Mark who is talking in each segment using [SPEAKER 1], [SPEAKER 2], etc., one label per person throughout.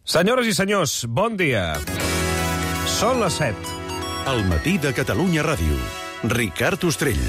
[SPEAKER 1] Senyores i senyors, bon dia. Són les 7.
[SPEAKER 2] El matí de Catalunya Ràdio. Ricard Ostrell.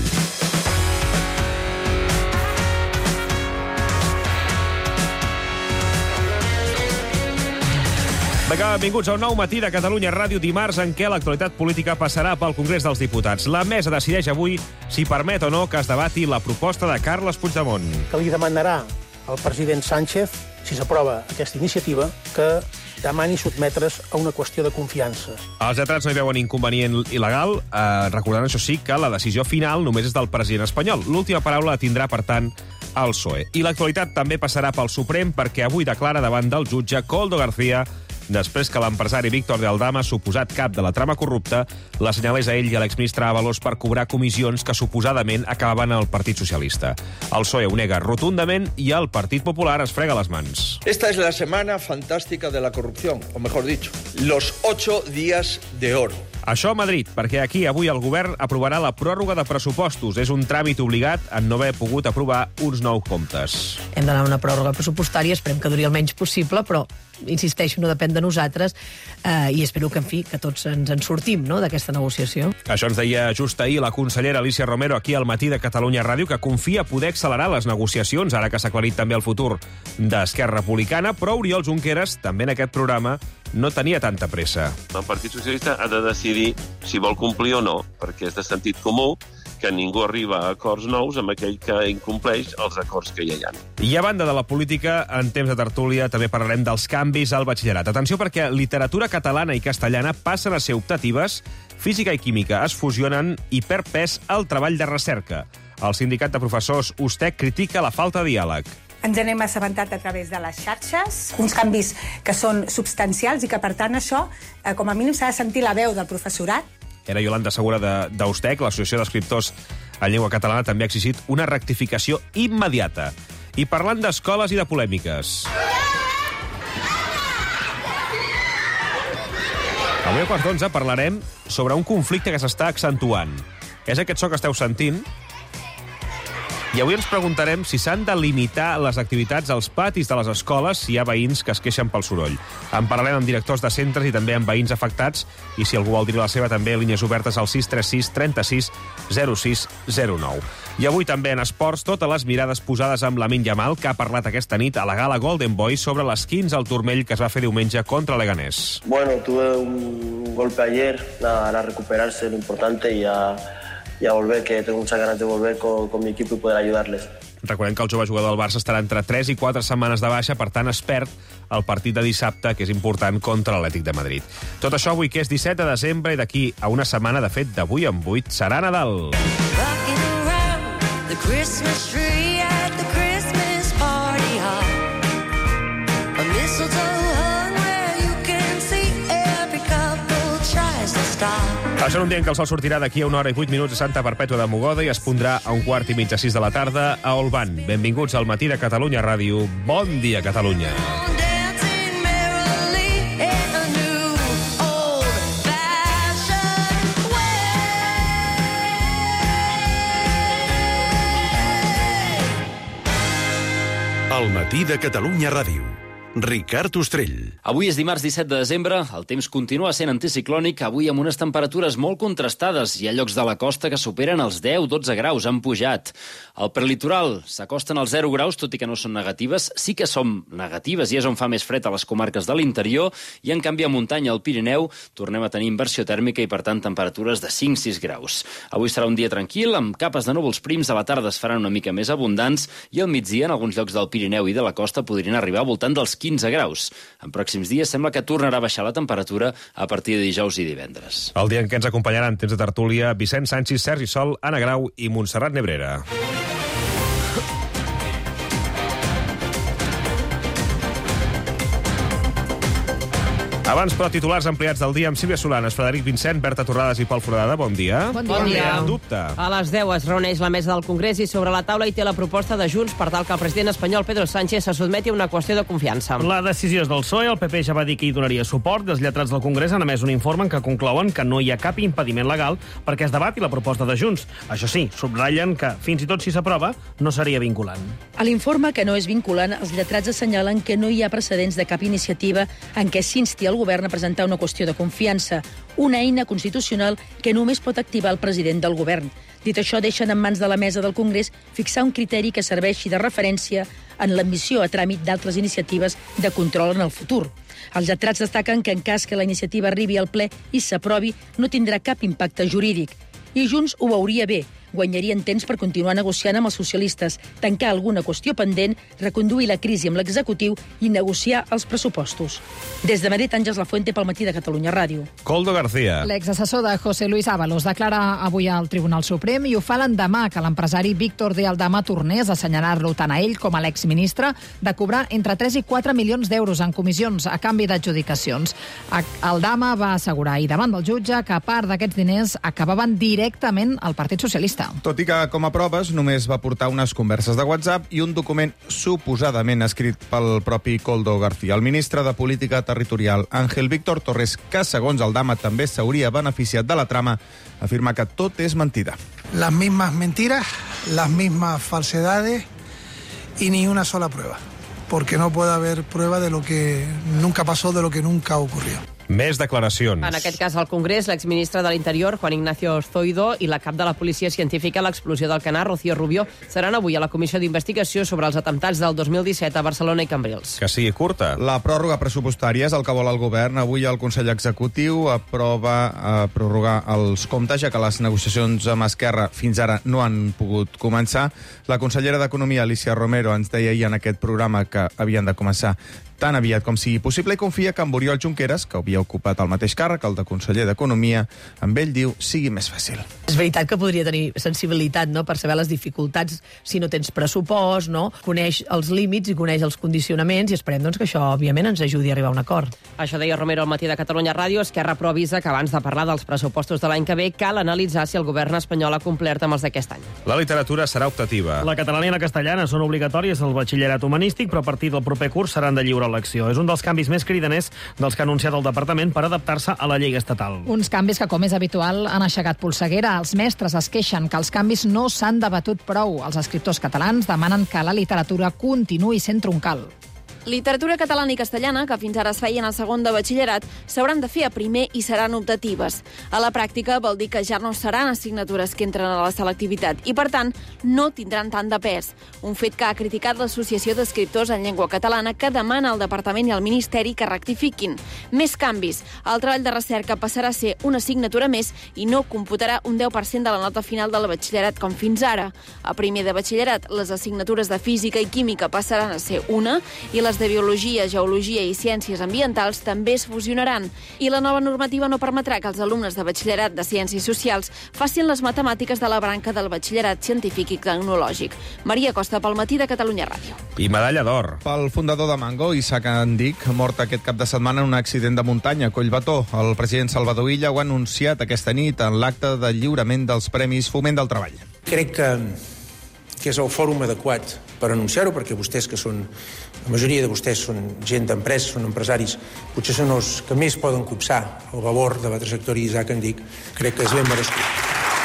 [SPEAKER 1] Vinga, benvinguts a un nou matí de Catalunya Ràdio, dimarts en què l'actualitat política passarà pel Congrés dels Diputats. La mesa decideix avui si permet o no que es debati la proposta de Carles Puigdemont.
[SPEAKER 3] Que li demanarà al president Sánchez, si s'aprova aquesta iniciativa, que demani sotmetre's a una qüestió de confiança.
[SPEAKER 1] Els lletrats no hi veuen inconvenient il·legal, recordant, això sí, que la decisió final només és del president espanyol. L'última paraula la tindrà, per tant, el PSOE. I l'actualitat també passarà pel Suprem, perquè avui declara davant del jutge Koldo García, després que l'empresari Víctor de Aldama, suposat cap de la trama corrupta, l'assenyalés a ell i a l'exministre Ábalos per cobrar comissions que suposadament acabaven al Partit Socialista. El PSOE ho nega rotundament i el Partit Popular es frega les mans.
[SPEAKER 4] Esta es la semana fantástica de la corrupción, o mejor dicho, los 8 días de oro.
[SPEAKER 1] Això a Madrid, perquè aquí avui el govern aprovarà la pròrroga de pressupostos. És un tràmit obligat en no haver pogut aprovar uns nous comptes.
[SPEAKER 5] Hem d'anar a una pròrroga pressupostària, esperem que duri el menys possible, però, insisteixo, no depèn de nosaltres, i espero que, en fi, que tots ens en sortim, no?, d'aquesta negociació.
[SPEAKER 1] Això ens deia just ahir la consellera Alícia Romero aquí al matí de Catalunya Ràdio, que confia poder accelerar les negociacions, ara que s'ha aclarit també el futur d'Esquerra Republicana, però Oriol Junqueras, també en aquest programa, no tenia tanta pressa.
[SPEAKER 6] El Partit Socialista ha de decidir si vol complir o no, perquè és de sentit comú que ningú arriba a acords nous amb aquell que incompleix els acords que ja hi ha.
[SPEAKER 1] I a banda de la política, en temps de tertúlia també parlarem dels canvis al batxillerat. Atenció, perquè literatura catalana i castellana passen a ser optatives, física i química es fusionen i perd pes el treball de recerca. El sindicat de professors USTEC critica la falta de diàleg.
[SPEAKER 7] Ens n'hem assabentat a través de les xarxes, uns canvis que són substancials i que, per tant, això, com a mínim, s'ha de sentir la veu del professorat.
[SPEAKER 1] Era Yolanda Segura d'USTEC, l'Associació d'Escriptors en Llengua Catalana, també ha exigit una rectificació immediata. I parlant d'escoles i de polèmiques. Avui a quarts d'11 parlarem sobre un conflicte que s'està accentuant. És aquest so que esteu sentint. I avui ens preguntarem si s'han de limitar les activitats als patis de les escoles si hi ha veïns que es queixen pel soroll. En parlarem amb directors de centres i també amb veïns afectats, i si algú vol dir la seva també, línies obertes al 636 36 06 09. I avui també en esports, totes les mirades posades amb Lamine Yamal, que ha parlat aquesta nit a la gala Golden Boy sobre les 15 al turmell que es va fer diumenge contra Leganés.
[SPEAKER 8] Bueno, tuve un golpe ayer, nada, ahora recuperarse, lo importante, y a volver, que tengo muchas ganas de volver con mi equipo y poder ayudarles.
[SPEAKER 1] Recordem que el jove jugador del Barça estarà entre 3 i 4 setmanes de baixa, per tant es perd el partit de dissabte, que és important, contra l'Atlètic de Madrid. Tot això avui, que és 17 de desembre, i d'aquí a una setmana, de fet, d'avui en 8, serà Nadal. Això en un dia en què el sol sortirà d'aquí a 1 hora i 8 minuts a Santa Perpètua de Mogoda i es pondrà a 5:15 de la tarda a Olvan. Benvinguts al matí de Catalunya Ràdio. Bon dia, Catalunya.
[SPEAKER 2] El matí de Catalunya Ràdio. Ricard Ostrell.
[SPEAKER 9] Avui és dimarts 17 de desembre, el temps continua sent anticiclònic, avui amb unes temperatures molt contrastades. Hi ha llocs de la costa que superen els 10-12 graus, han pujat. Al prelitoral s'acosten als 0 graus, tot i que no són negatives. Sí que són negatives i és on fa més fred a les comarques de l'interior, i en canvi a muntanya, al Pirineu, tornem a tenir inversió tèrmica i, per tant, temperatures de 5-6 graus. Avui serà un dia tranquil, amb capes de núvols prims, a la tarda es faran una mica més abundants i al migdia, en alguns llocs del Pirineu i de la costa, podrien arribar al voltant dels 15 graus. En pròxims dies sembla que tornarà a baixar la temperatura a partir de dijous i divendres.
[SPEAKER 1] El dia en què ens acompanyaran temps de tertúlia Vicent Sanchis, Sergi Sol, Anna Grau i Montserrat Nebrera. Abans, però, titulars ampliats del dia amb Sílvia Solanes, Frederic Vincent, Berta Torrades i Pol Foradada. Bon dia.
[SPEAKER 5] Bon dia.
[SPEAKER 1] En dubte.
[SPEAKER 10] A les 10 es reuneix la mesa del Congrés i sobre la taula hi té la proposta de Junts per tal que el president espanyol Pedro Sánchez se sotmeti a una qüestió de confiança.
[SPEAKER 11] La decisió és del PSOE, el PP ja va dir que hi donaria suport. Els lletrats del Congrés han emès un informe en què conclouen que no hi ha cap impediment legal perquè es debati la proposta de Junts. Això sí, subratllen que, fins i tot si s'aprova, no seria vinculant.
[SPEAKER 12] A l'informe, que no és vinculant, els lletrats assenyalen que no hi ha precedents de cap iniciativa en què s'insti el govern a presentar una qüestió de confiança, una eina constitucional que només pot activar el president del govern. Dit això, deixen en mans de la mesa del Congrés fixar un criteri que serveixi de referència en l'admissió a tràmit d'altres iniciatives de control en el futur. Els lletrats destaquen que en cas que la iniciativa arribi al ple i s'aprovi, no tindrà cap impacte jurídic. I Junts ho veuria bé. Guanyarien temps per continuar negociant amb els socialistes, tancar alguna qüestió pendent, reconduir la crisi amb l'executiu i negociar els pressupostos. Des de Madrid, Àngels Lafuente pel Matí de Catalunya Ràdio.
[SPEAKER 1] Coldo García.
[SPEAKER 13] L'exassessor de José Luis Ábalos declara avui al Tribunal Suprem i ho fa l'endemà que l'empresari Víctor de Aldama tornés a assenyalar-lo tant a ell com a l'exministre de cobrar entre 3 i 4 milions d'euros en comissions a canvi d'adjudicacions. Aldama va assegurar ahir davant del jutge que a part d'aquests diners acabaven directament al Partit Socialista.
[SPEAKER 14] Tot i que, com a proves, només va portar unes converses de WhatsApp i un document suposadament escrit pel propi Coldo García. El ministre de Política Territorial, Ángel Víctor Torres, que segons Aldama també s'hauria beneficiat de la trama, afirma que tot és mentida.
[SPEAKER 15] Las mismas mentiras, las mismas falsedades y ni una sola prueba. Porque no puede haber prueba de lo que nunca pasó, de lo que nunca ocurrió.
[SPEAKER 1] Més declaracions.
[SPEAKER 10] En aquest cas, al Congrés, l'exministre de l'Interior, Juan Ignacio Zoido, i la cap de la Policia Científica a l'explosió del Canar, Rocío Rubio, seran avui a la Comissió d'Investigació sobre els atemptats del 2017 a Barcelona i Cambrils.
[SPEAKER 1] Que sigui curta.
[SPEAKER 14] La pròrroga pressupostària és el que vol el govern. Avui el Consell Executiu aprova prorrogar els comptes, ja que les negociacions amb Esquerra fins ara no han pogut començar. La consellera d'Economia, Alicia Romero, ens deia ahir en aquest programa que havien de començar tan aviat com sigui possible i confia que amb Oriol Junqueras, que havia ocupat el mateix càrrec, el de conseller d'Economia, amb ell diu, sigui més fàcil.
[SPEAKER 5] És veritat que podria tenir sensibilitat, no?, per saber les dificultats si no tens pressupost, no? Coneix els límits i coneix els condicionaments i esperem doncs, que això, òbviament, ens ajudi a arribar a un acord.
[SPEAKER 10] Això deia Romero al Matí de Catalunya Ràdio. Esquerra però avisa que abans de parlar dels pressupostos de l'any que ve cal analitzar si el govern espanyol ha complert amb els d'aquest any.
[SPEAKER 1] La literatura serà optativa.
[SPEAKER 11] La catalana i la castellana són obligatòries al batxillerat humanístic, però a partir del proper curs seran de lliure elecció. És un dels canvis més cridaners dels que ha anunciat el departament per adaptar-se a la llei estatal.
[SPEAKER 13] Uns canvis que, com és habitual, han aixecat polseguera. Els mestres es queixen que els canvis no s'han debatut prou. Els escriptors catalans demanen que la literatura continuï sent troncal.
[SPEAKER 16] Literatura catalana i castellana, que fins ara es feien a segon de batxillerat, s'hauran de fer a primer i seran optatives. A la pràctica vol dir que ja no seran assignatures que entren a la selectivitat i, per tant, no tindran tant de pes. Un fet que ha criticat l'Associació d'Escriptors en Llengua Catalana, que demana al Departament i al Ministeri que rectifiquin. Més canvis. El treball de recerca passarà a ser una assignatura més i no computarà un 10% de la nota final del batxillerat com fins ara. A primer de batxillerat, les assignatures de física i química passaran a ser una i les de biologia, geologia i ciències ambientals també es fusionaran. I la nova normativa no permetrà que els alumnes de batxillerat de ciències socials facin les matemàtiques de la branca del batxillerat científic i tecnològic. Maria Costa pel Matí de Catalunya Ràdio.
[SPEAKER 1] I medalla d'or.
[SPEAKER 14] Pel fundador de Mango, Isaac Andic, mort aquest cap de setmana en un accident de muntanya a Collbató. El president Salvador Illa ho ha anunciat aquesta nit en l'acte de lliurament dels Premis Foment del Treball.
[SPEAKER 3] Crec que és el fòrum adequat per anunciar-ho, perquè vostès, que són, la majoria de vostès són gent d'empresa, són empresaris, potser són els que més poden copsar el valor de la trajectòria d'Isaac Andic. Crec que és ben merescut.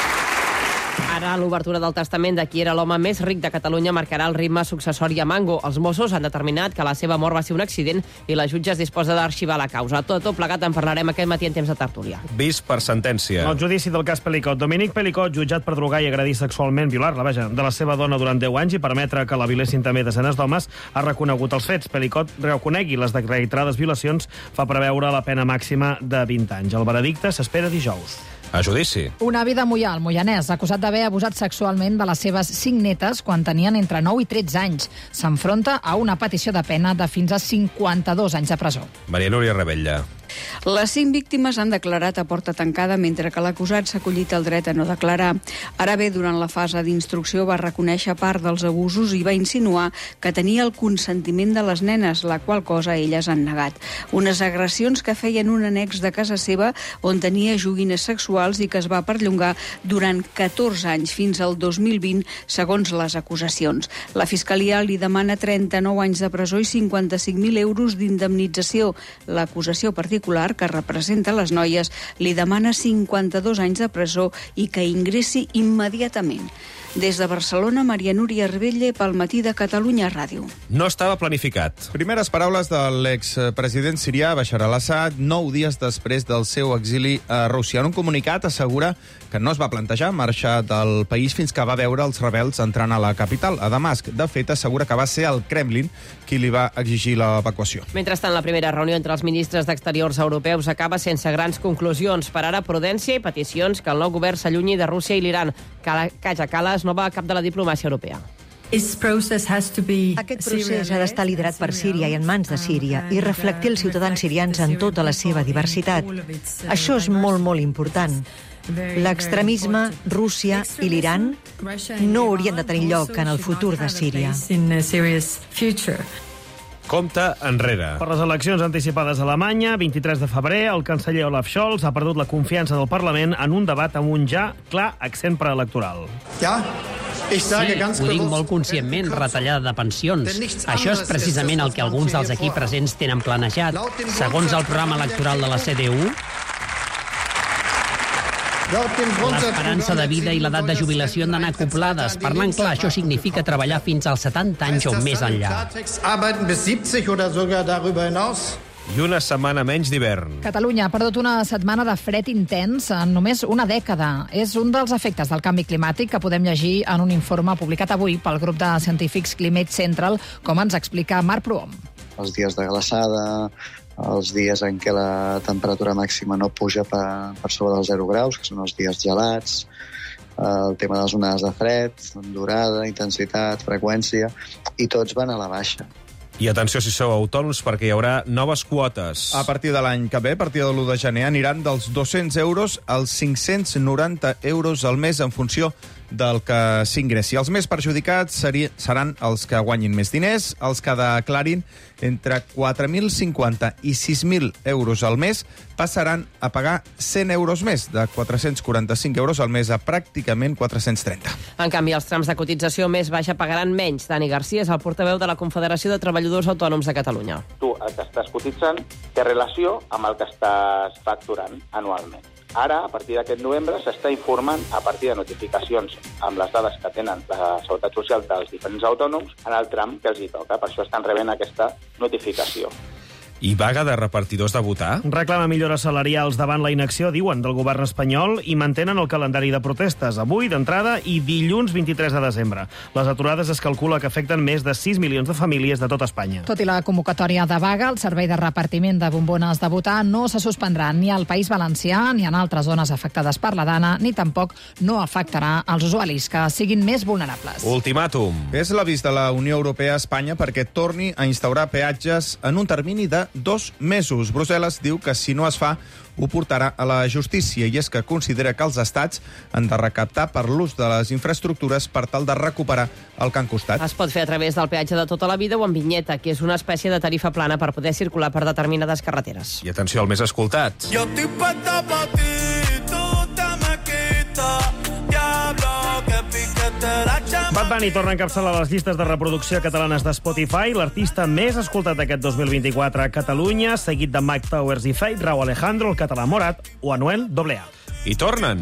[SPEAKER 10] Ara, l'obertura del testament de qui era l'home més ric de Catalunya marcarà el ritme successori a Mango. Els Mossos han determinat que la seva mort va ser un accident i la jutge es disposa d'arxivar la causa. Tot plegat en parlarem aquest matí en temps de tertúlia.
[SPEAKER 1] Vist per sentència.
[SPEAKER 11] El judici del cas Pelicot. Dominic Pelicot, jutjat per drogar i agredir sexualment, violar-la, de la seva dona durant 10 anys i permetre que la violessin també desenes d'homes, ha reconegut els fets. Pelicot reconegui les reiterades violacions fa preveure la pena màxima de 20 anys. El veredicte s'espera dijous.
[SPEAKER 1] A judici.
[SPEAKER 13] Un avi de Moià, el Moianès, acusat d'haver abusat sexualment de les seves 5 netes quan tenien entre 9 i 13 anys. S'enfronta a una petició de pena de fins a 52 anys de presó.
[SPEAKER 1] Maria Núria Rebella.
[SPEAKER 17] Les 5 víctimes han declarat a porta tancada, mentre que l'acusat s'ha acollit al dret a no declarar. Ara bé, durant la fase d'instrucció va reconèixer part dels abusos i va insinuar que tenia el consentiment de les nenes, la qual cosa elles han negat. Unes agressions que feien un annex de casa seva on tenia joguines sexuals i que es va perllongar durant 14 anys, fins al 2020, segons les acusacions. La Fiscalia li demana 39 anys de presó i 55.000 euros d'indemnització. L'acusació particular, que representa les noies, li demana 52 anys de presó i que ingressi immediatament. Des de Barcelona, Maria Núria Rebelle, pel Matí de Catalunya Ràdio.
[SPEAKER 1] No estava planificat.
[SPEAKER 14] Primeres paraules de l'expresident sirià Bashar al-Assad 9 dies després del seu exili a Rússia. En un comunicat assegura que no es va plantejar marxar del país fins que va veure els rebels entrant a la capital, a Damasc. De fet, assegura que va ser el Kremlin qui li va exigir l'evacuació.
[SPEAKER 10] Mentrestant, la primera reunió entre els ministres d'Exteriors europeus acaba sense grans conclusions. Per ara, prudència i peticions que el nou govern s'allunyi de Rússia i l'Iran. Kaja Kallas, nova cap de la diplomàcia europea.
[SPEAKER 18] Aquest procés ha d'estar liderat per Síria i en mans de Síria i reflectir els ciutadans sirians en tota la seva diversitat. Això és molt, molt important. L'extremisme, Rússia i l'Iran no haurien de tenir lloc en el futur de Síria.
[SPEAKER 1] Compte enrere.
[SPEAKER 11] Per les eleccions anticipades a Alemanya, 23 de febrer, el canceller Olaf Scholz ha perdut la confiança del Parlament en un debat amb un ja clar accent preelectoral.
[SPEAKER 19] Sí, ho dic molt conscientment, retallada de pensions. Això és precisament el que alguns dels aquí presents tenen planejat. Segons el programa electoral de la CDU, l'esperança de vida i l'edat de jubilació han d'anar acoplades. Parlant clar, això significa treballar fins als 70 anys o més enllà.
[SPEAKER 1] I una setmana menys d'hivern.
[SPEAKER 13] Catalunya ha perdut una setmana de fred intens en només una dècada. És un dels efectes del canvi climàtic que podem llegir en un informe publicat avui pel grup de científics Climate Central, com ens explica Marc Prohom.
[SPEAKER 20] Els dies de glaçada, els dies en què la temperatura màxima no puja per sobre dels 0 graus, que són els dies gelats, el tema de les onades de fred, durada, intensitat, freqüència, i tots van a la baixa.
[SPEAKER 1] I atenció si sou autònoms, perquè hi haurà noves quotes.
[SPEAKER 14] A partir de l'any que ve, a partir de l'1 de gener, aniran dels 200 euros als 590 euros al mes en funció del que s'ingressi. Els més perjudicats seran els que guanyin més diners, els que declarin entre 4.050 i 6.000 euros al mes passaran a pagar 100 euros més, de 445 euros al mes a pràcticament 430.
[SPEAKER 10] En canvi, els trams de cotització més baixa pagaran menys. Dani Garcia és el portaveu de la Confederació de Treballadors Autònoms de Catalunya.
[SPEAKER 21] Tu el que estàs cotitzant té relació amb el que estàs facturant anualment. Ara, a partir d'aquest novembre, s'està informant a partir de notificacions amb les dades que tenen la Seguretat Social dels diferents autònoms en el tram que els hi toca. Per això estan rebent aquesta notificació.
[SPEAKER 1] I vaga de repartidors de votar?
[SPEAKER 11] Reclama millores salarials davant la inacció, diuen, del govern espanyol i mantenen el calendari de protestes avui, d'entrada, i dilluns 23 de desembre. Les aturades es calcula que afecten més de 6 milions de famílies de tot Espanya.
[SPEAKER 13] Tot i la convocatòria de vaga, el servei de repartiment de bombones de votar no se suspendrà ni al País Valencià ni en altres zones afectades per la dana, ni tampoc no afectarà els usuaris que siguin més vulnerables.
[SPEAKER 1] Ultimàtum.
[SPEAKER 14] És l'avís de la Unió Europea a Espanya perquè torni a instaurar peatges en un termini de 2 mesos. Brussel·les diu que si no es fa, ho portarà a la justícia, i és que considera que els estats han de recaptar per l'ús de les infraestructures per tal de recuperar el que han costat.
[SPEAKER 10] Es pot fer a través del peatge de tota la vida o amb vinyeta, que és una espècie de tarifa plana per poder circular per determinades carreteres.
[SPEAKER 1] I atenció al més escoltat.
[SPEAKER 22] Yo estoy puesta pa' ti, tú te me quitas, diablo, que piquete la chama.
[SPEAKER 11] Bad Bunny torna a encapçalar les llistes de reproducció catalanes de Spotify, l'artista més escoltat d'aquest 2024 a Catalunya, seguit de Mike Towers i Fate, Rauw Alejandro, el català Morat o Anuel AA.
[SPEAKER 1] I tornen.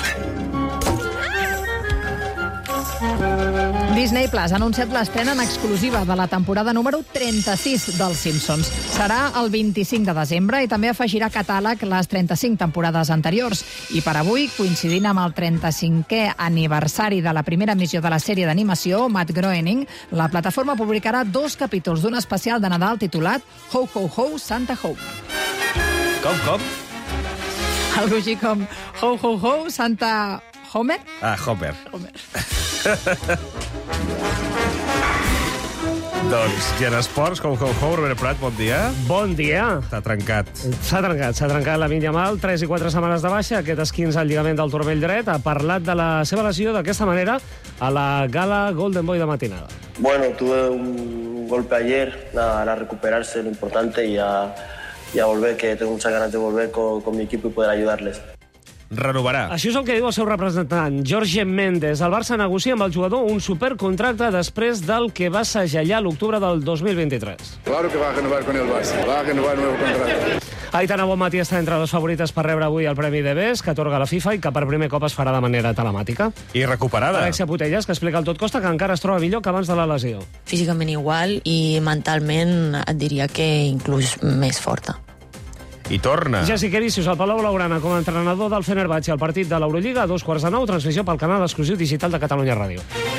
[SPEAKER 13] Disney Plus ha anunciat l'estrena en exclusiva de la temporada número 36 dels Simpsons. Serà el 25 de desembre i també afegirà catàleg les 35 temporades anteriors. I per avui, coincidint amb el 35è aniversari de la primera emissió de la sèrie d'animació, Matt Groening, la plataforma publicarà 2 capítols d'un especial de Nadal titulat Ho, Ho, Ho, Santa Ho.
[SPEAKER 1] Com?
[SPEAKER 13] Algo així com Ho, Ho, Ho, Santa Homer?
[SPEAKER 1] Ah, Homer. Doncs, Gen Esports, Robert Prat, bon dia.
[SPEAKER 4] Bon dia.
[SPEAKER 1] S'ha trencat.
[SPEAKER 4] S'ha trencat la Lamine Yamal, 3 i 4 setmanes de baixa, aquest esquinç al lligament del turmell dret, ha parlat de la seva lesió d'aquesta manera a la gala Golden Boy de matinada.
[SPEAKER 8] Bueno, tuve un golpe ayer, nada, ahora recuperarse lo importante y a volver, que tengo muchas ganas de volver con mi equipo y poder ayudarles.
[SPEAKER 1] Renovarà.
[SPEAKER 4] Això és el que diu el seu representant, Jorge Méndez. El Barça negocia amb el jugador un supercontracte després del que va segellar l'octubre del 2023.
[SPEAKER 6] Claro que va a renovar con el Barça, va a renovar nuevo contrato.
[SPEAKER 4] Aitana Bonmatí està entre les favorites per rebre avui el Premi de Best, que atorga la FIFA i que per primer cop es farà de manera telemàtica.
[SPEAKER 1] I recuperada.
[SPEAKER 4] Alexia Putellas, que explica el tot costa que encara es troba millor que abans de la lesió.
[SPEAKER 23] Físicament igual i mentalment et diria que inclús més forta.
[SPEAKER 1] I torna.
[SPEAKER 4] Jessica Ericius, al Palau Blaugrana, com a entrenador del Fenerbahçe al partit de l'Eurolliga a 2:15, transmissió pel canal exclusiu digital de Catalunya Ràdio.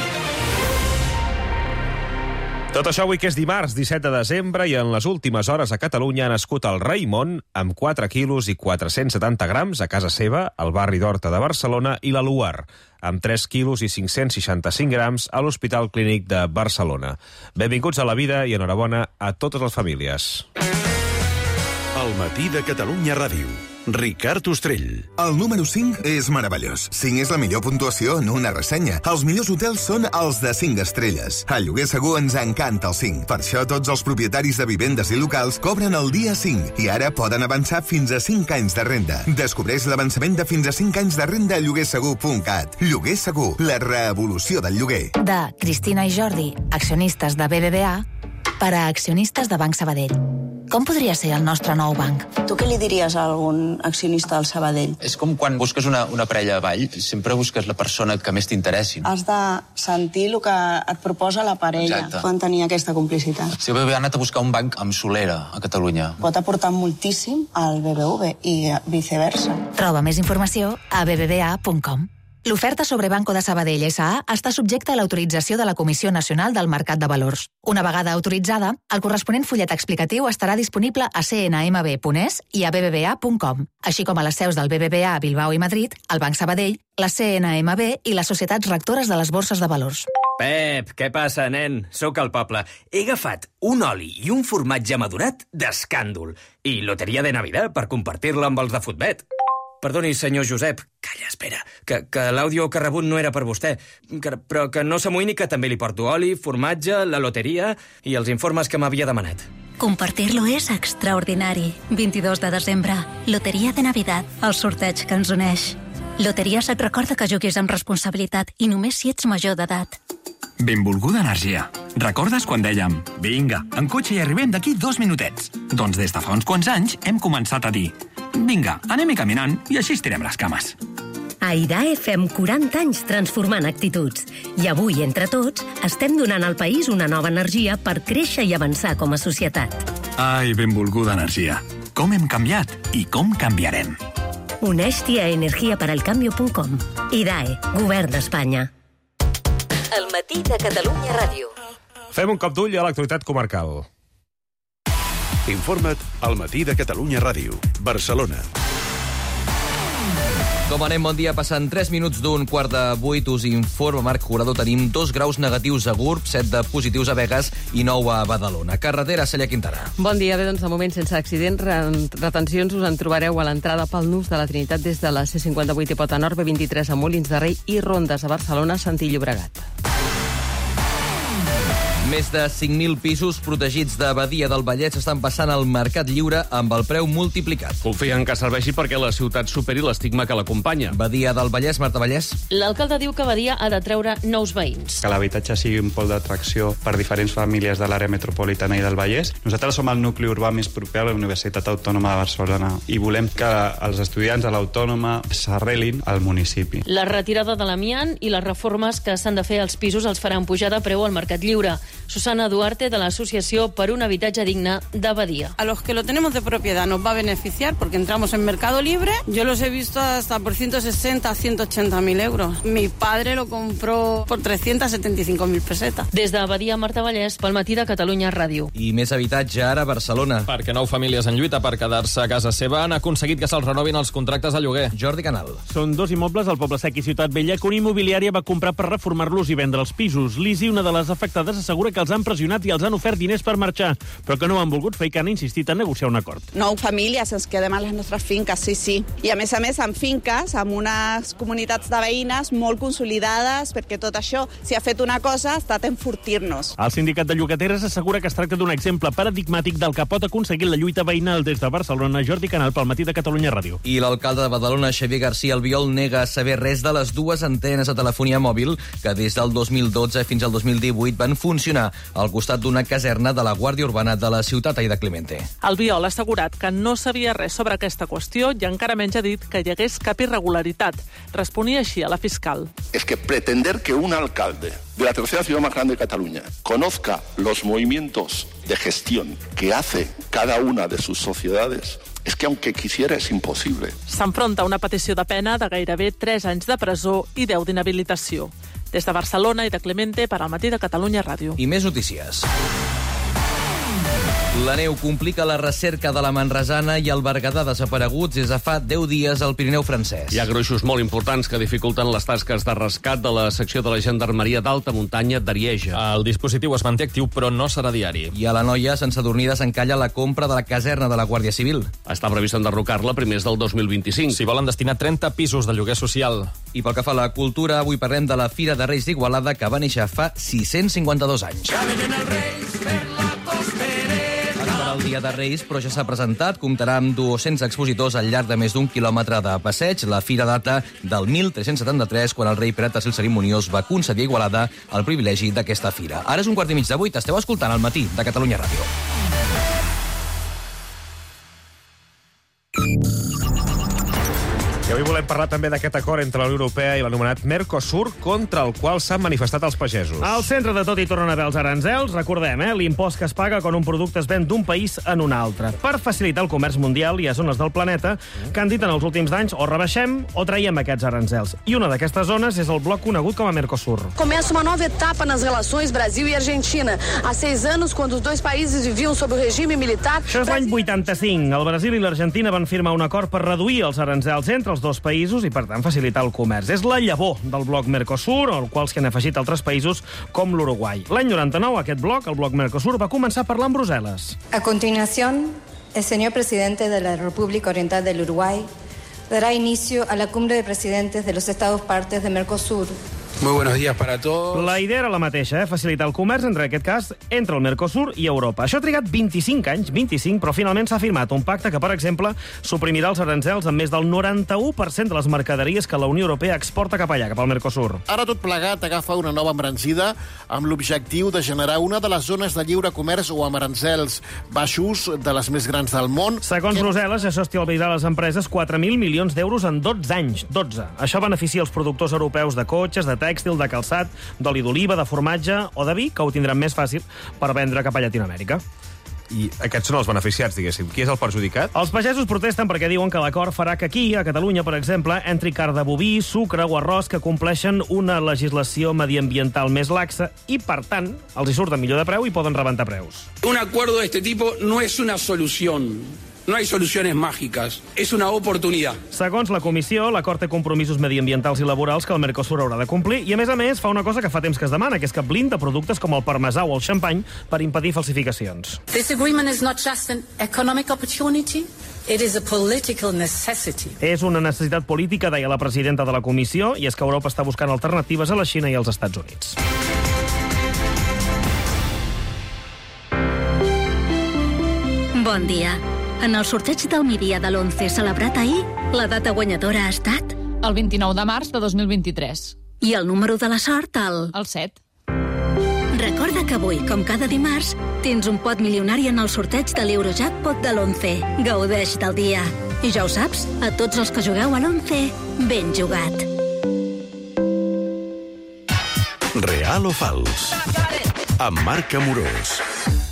[SPEAKER 1] Tot això avui que és dimarts, 17 de desembre, i en les últimes hores a Catalunya ha nascut el Raimon, amb 4 quilos i 470 grams a casa seva, al barri d'Horta de Barcelona, i la Luar, amb 3 quilos i 565 grams a l'Hospital Clínic de Barcelona. Benvinguts a la vida i enhorabona a totes les famílies.
[SPEAKER 2] El matí de Catalunya Ràdio. Ricard Ostrell.
[SPEAKER 24] El número 5 és meravellós. 5 és la millor puntuació en una ressenya. Els millors hotels són els de 5 estrelles. A Lloguer Segur ens encanta el 5. Per això tots els propietaris de vivendes i locals cobren el dia 5 i ara poden avançar fins a 5 anys de renda. Descobreix l'avançament de fins a 5 anys de renda a lloguersegur.cat. Lloguer Segur, la revolució del lloguer.
[SPEAKER 25] De Cristina i Jordi, accionistes de BBVA, per a accionistes de Banc Sabadell. Com podria ser el nostre nou banc?
[SPEAKER 26] Tu què li diries a algun accionista del Sabadell?
[SPEAKER 27] És com quan busques una parella a ball, sempre busques la persona que més t'interessi.
[SPEAKER 26] Has de sentir el que et proposa la parella.
[SPEAKER 27] Exacte.
[SPEAKER 26] Poden tenir aquesta complicitat.
[SPEAKER 27] Si el BBVA ha anat a buscar un banc amb solera a Catalunya.
[SPEAKER 26] Pot aportar moltíssim al BBV i viceversa.
[SPEAKER 25] Troba més informació a bbva.com. L'oferta sobre Banco de Sabadell S.A. està subjecta a l'autorització de la Comissió Nacional del Mercat de Valors. Una vegada autoritzada, el corresponent fullet explicatiu estarà disponible a cnmb.es i a bbva.com, així com a les seus del BBVA a Bilbao i Madrid, el Banc Sabadell, la CNMB i les societats rectores de les borses de valors.
[SPEAKER 28] Pep, què passa, nen? Sóc al poble. He agafat un oli i un formatge madurat d'escàndol i loteria de Navidad per compartir-la amb els de Futbet. Perdoni, senyor Josep. Calla, espera, que l'àudio que ha rebut no era per vostè. Però que no s'amoïni, que també li porto oli, formatge, la loteria i els informes que m'havia demanat.
[SPEAKER 25] Compartir-lo és extraordinari. 22 de desembre, Loteria de Navidad, el sorteig que ens uneix. Loteries et recorda que juguis amb responsabilitat i només si ets major d'edat.
[SPEAKER 29] Benvolguda energia. Recordes quan dèiem vinga, en cotxe hi arribem d'aquí 2 minutets? Doncs des de fa uns quants anys hem començat a dir vinga, anem-hi caminant i així estirem les cames.
[SPEAKER 30] A IDAE fem 40 anys transformant actituds i avui, entre tots, estem donant al país una nova energia per créixer i avançar com a societat.
[SPEAKER 29] Ai, benvolguda energia. Com hem canviat i com canviarem.
[SPEAKER 30] Uneix-t'hi a energiaperalcambio.com. IDAE, Govern d'Espanya.
[SPEAKER 31] El matí de Catalunya Ràdio.
[SPEAKER 1] Fem un cop d'ull a l'actualitat comarcal.
[SPEAKER 2] Informa't al matí de Catalunya Ràdio. Barcelona.
[SPEAKER 32] Com anem? Bon dia. Passant 3 minuts d'un 7:45, us informa Marc Jurador. Tenim 2 graus negatius a Gurb, 7 de positius a Begues i 9 a Badalona. Carretera, Celia Quintana.
[SPEAKER 10] Bon dia. Bé, doncs de moment sense accidents. Retencions us en trobareu a l'entrada pel Nus de la Trinitat des de la C58 i Pota Nord, B23 a Molins de Rei i Rondes a Barcelona, Santí i Llobregat.
[SPEAKER 32] Més de 5.000 pisos protegits de Badia del Vallès estan passant al Mercat Lliure amb el preu multiplicat.
[SPEAKER 33] Confien que serveixi perquè la ciutat superi l'estigma que l'acompanya.
[SPEAKER 32] Badia del Vallès, Marta Vallès.
[SPEAKER 34] L'alcalde diu que Badia ha de treure nous veïns.
[SPEAKER 35] Que l'habitatge sigui un pol d'atracció per diferents famílies de l'àrea metropolitana i del Vallès. Nosaltres som el nucli urbà més proper a la Universitat Autònoma de Barcelona i volem que els estudiants de l'Autònoma s'arrelin al municipi.
[SPEAKER 34] La retirada de l'amiant i les reformes que s'han de fer als pisos els faran pujar de preu al Mercat Lliure. Susana Duarte, de l'Associació per un Habitatge Digne de Badia.
[SPEAKER 36] A los que lo tenemos de propiedad nos va a beneficiar porque entramos en Mercado Libre. Yo los he visto hasta por 160 a 180.000 euros. Mi padre lo compró por 375.000 pesetas.
[SPEAKER 34] Des de Badia, Marta Vallès, pel matí de Catalunya Ràdio.
[SPEAKER 32] I més habitatge ara a Barcelona.
[SPEAKER 33] Perquè 9 famílies en lluita per quedar-se a casa seva han aconseguit que se'ls renovin els contractes de lloguer.
[SPEAKER 32] Jordi Canal.
[SPEAKER 11] Són 2 immobles al Poble Sec i Ciutat Vella que una immobiliària va comprar per reformar-los i vendre els pisos. L'Isi, una de les afectades, assegura que els han pressionat i els han ofert diners per marxar, però que no han volgut fer i que han insistit en negociar un acord.
[SPEAKER 26] 9 famílies ens quedem a les nostres finques, sí. I a més, amb finques, amb unes comunitats de veïnes molt consolidades, perquè tot això, si ha fet una cosa, ha estat enfortir-nos.
[SPEAKER 11] El sindicat de llogateres assegura que es tracta d'un exemple paradigmàtic del que pot aconseguir la lluita veïnal. Des de Barcelona, Jordi Canal, pel Matí de Catalunya Ràdio.
[SPEAKER 32] I l'alcalde de Badalona, Xavier García Albiol, nega saber res de les 2 antenes de telefonia mòbil que des del 2012 fins al 2018 van funcionar al costat d'una caserna de la Guàrdia Urbana de la ciutat Aida Clemente.
[SPEAKER 3] Albiol ha assegurat que no sabia res sobre aquesta qüestió i encara menys ha dit que hi hagués cap irregularitat. Responia així a la fiscal.
[SPEAKER 5] Es que pretender que un alcalde de la tercera ciudad más grande de Cataluña conozca los movimientos de gestión que hace cada una de sus sociedades es que aunque quisiera es imposible.
[SPEAKER 3] S'enfronta a una petició de pena de gairebé 3 anys de presó i 10 d'inhabilitació. Des de Barcelona i de Clemente per al Matí de Catalunya Ràdio.
[SPEAKER 32] I més notícies. La neu complica la recerca de la manresana i el Berguedà desapareguts des de fa 10 dies al Pirineu francès.
[SPEAKER 7] Hi ha gruixos molt importants que dificulten les tasques de rescat de la secció de la Gendarmeria d'Alta Muntanya d'Arieja.
[SPEAKER 33] El dispositiu es manté actiu, però no serà diari.
[SPEAKER 32] I a la Noia, sense dormir, desencalla la compra de la caserna de la Guàrdia Civil.
[SPEAKER 7] Està previst enderrocar-la a primers del 2025.
[SPEAKER 33] S'hi volen destinar 30 pisos de lloguer social.
[SPEAKER 32] I pel que fa a la cultura, avui parlem de la Fira de Reis d'Igualada, que va néixer fa 652 anys. El Dia de Reis, però ja s'ha presentat, comptarà amb 200 expositors al llarg de més d'1 quilòmetre de passeig. La fira data del 1373, quan el rei Pere III el Cerimoniós va concedir a Igualada el privilegi d'aquesta fira. Ara és 7:15. Esteu escoltant El Matí de Catalunya Ràdio.
[SPEAKER 1] I avui volem parlar també d'aquest acord entre la Unió Europea i l'anomenat Mercosur, contra el qual s'han manifestat els pagesos.
[SPEAKER 11] Al centre de tot hi tornen a haver els aranzels. Recordem, l'impost que es paga quan un producte es ven d'un país en un altre. Per facilitar el comerç mundial hi ha zones del planeta que han dit en els últims anys o rebaixem o traiem aquests aranzels. I una d'aquestes zones és el bloc conegut com a Mercosur.
[SPEAKER 8] Começa uma nova etapa nas relações Brasil e Argentina. Há 6 anos, quando os dois países viviam sob o regime militar...
[SPEAKER 11] Això és l'any 85. El Brasil i l'Argentina van firmar un acord per reduir els aranzels entre els dos països i, per tant, facilitar el comerç. És la llavor del bloc Mercosur, al qual s'hi han afegit altres països com l'Uruguai. L'any 99, aquest bloc, el bloc Mercosur, va començar a parlar amb Brussel·les.
[SPEAKER 9] A continuación, el señor presidente de la República Oriental del Uruguay dará inicio a la cumbre de presidentes de los Estados partes de Mercosur.
[SPEAKER 12] Muy buenos días para todos.
[SPEAKER 11] La idea era la mateixa, facilitar el comerç, en aquest cas, entre el Mercosur i Europa. Això ha trigat 25 anys, 25, però finalment s'ha firmat un pacte que, per exemple, suprimirà els aranzels amb més del 91% de les mercaderies que la Unió Europea exporta cap allà, cap al Mercosur.
[SPEAKER 12] Ara tot plegat agafa una nova embranzida amb l'objectiu de generar una de les zones de lliure comerç o amb aranzels baixos de les més grans del món.
[SPEAKER 11] Segons Brussel·les, això estalviarà a les empreses 4.000 milions d'euros en 12 anys. 12. Això beneficia els productors europeus de cotxes, de tèxtil, de calçat, d'oli d'oliva, de formatge o de vi, que ho tindran més fàcil per vendre cap a Llatinoamèrica.
[SPEAKER 1] I aquests són els beneficiats, diguéssim. Qui és el perjudicat?
[SPEAKER 11] Els pagesos protesten perquè diuen que l'acord farà que aquí, a Catalunya, per exemple, entri carn de boví, sucre o arròs que compleixen una legislació mediambiental més laxa i, per tant, els hi surten millor de preu i poden rebentar preus.
[SPEAKER 13] Un acuerdo de este tipo no es una solución. No hay soluciones mágicas, es una oportunidad.
[SPEAKER 11] Segons la comissió, l'acord té compromisos mediambientals i laborals que el Mercosur haurà de complir i, a més, fa una cosa que fa temps que es demana, que és que blinda productes com el parmesà o el xampany per impedir falsificacions.
[SPEAKER 8] This agreement is not just an economic opportunity, it is a political necessity.
[SPEAKER 11] És una necessitat política, deia la presidenta de la comissió, i és que Europa està buscant alternatives a la Xina i als Estats Units.
[SPEAKER 30] Bon dia. En el sorteig del migdia de l'11 celebrat ahir, la data guanyadora ha estat...
[SPEAKER 14] El 29 de març de 2023.
[SPEAKER 30] I el número de la sort,
[SPEAKER 14] El 7.
[SPEAKER 30] Recorda que avui, com cada dimarts, tens un pot milionari en el sorteig de l'Eurojackpot de l'11. Gaudeix del dia. I ja ho saps, a tots els que jugueu a l'11, ben jugat.
[SPEAKER 2] Real o fals? Amb Marc Amorós.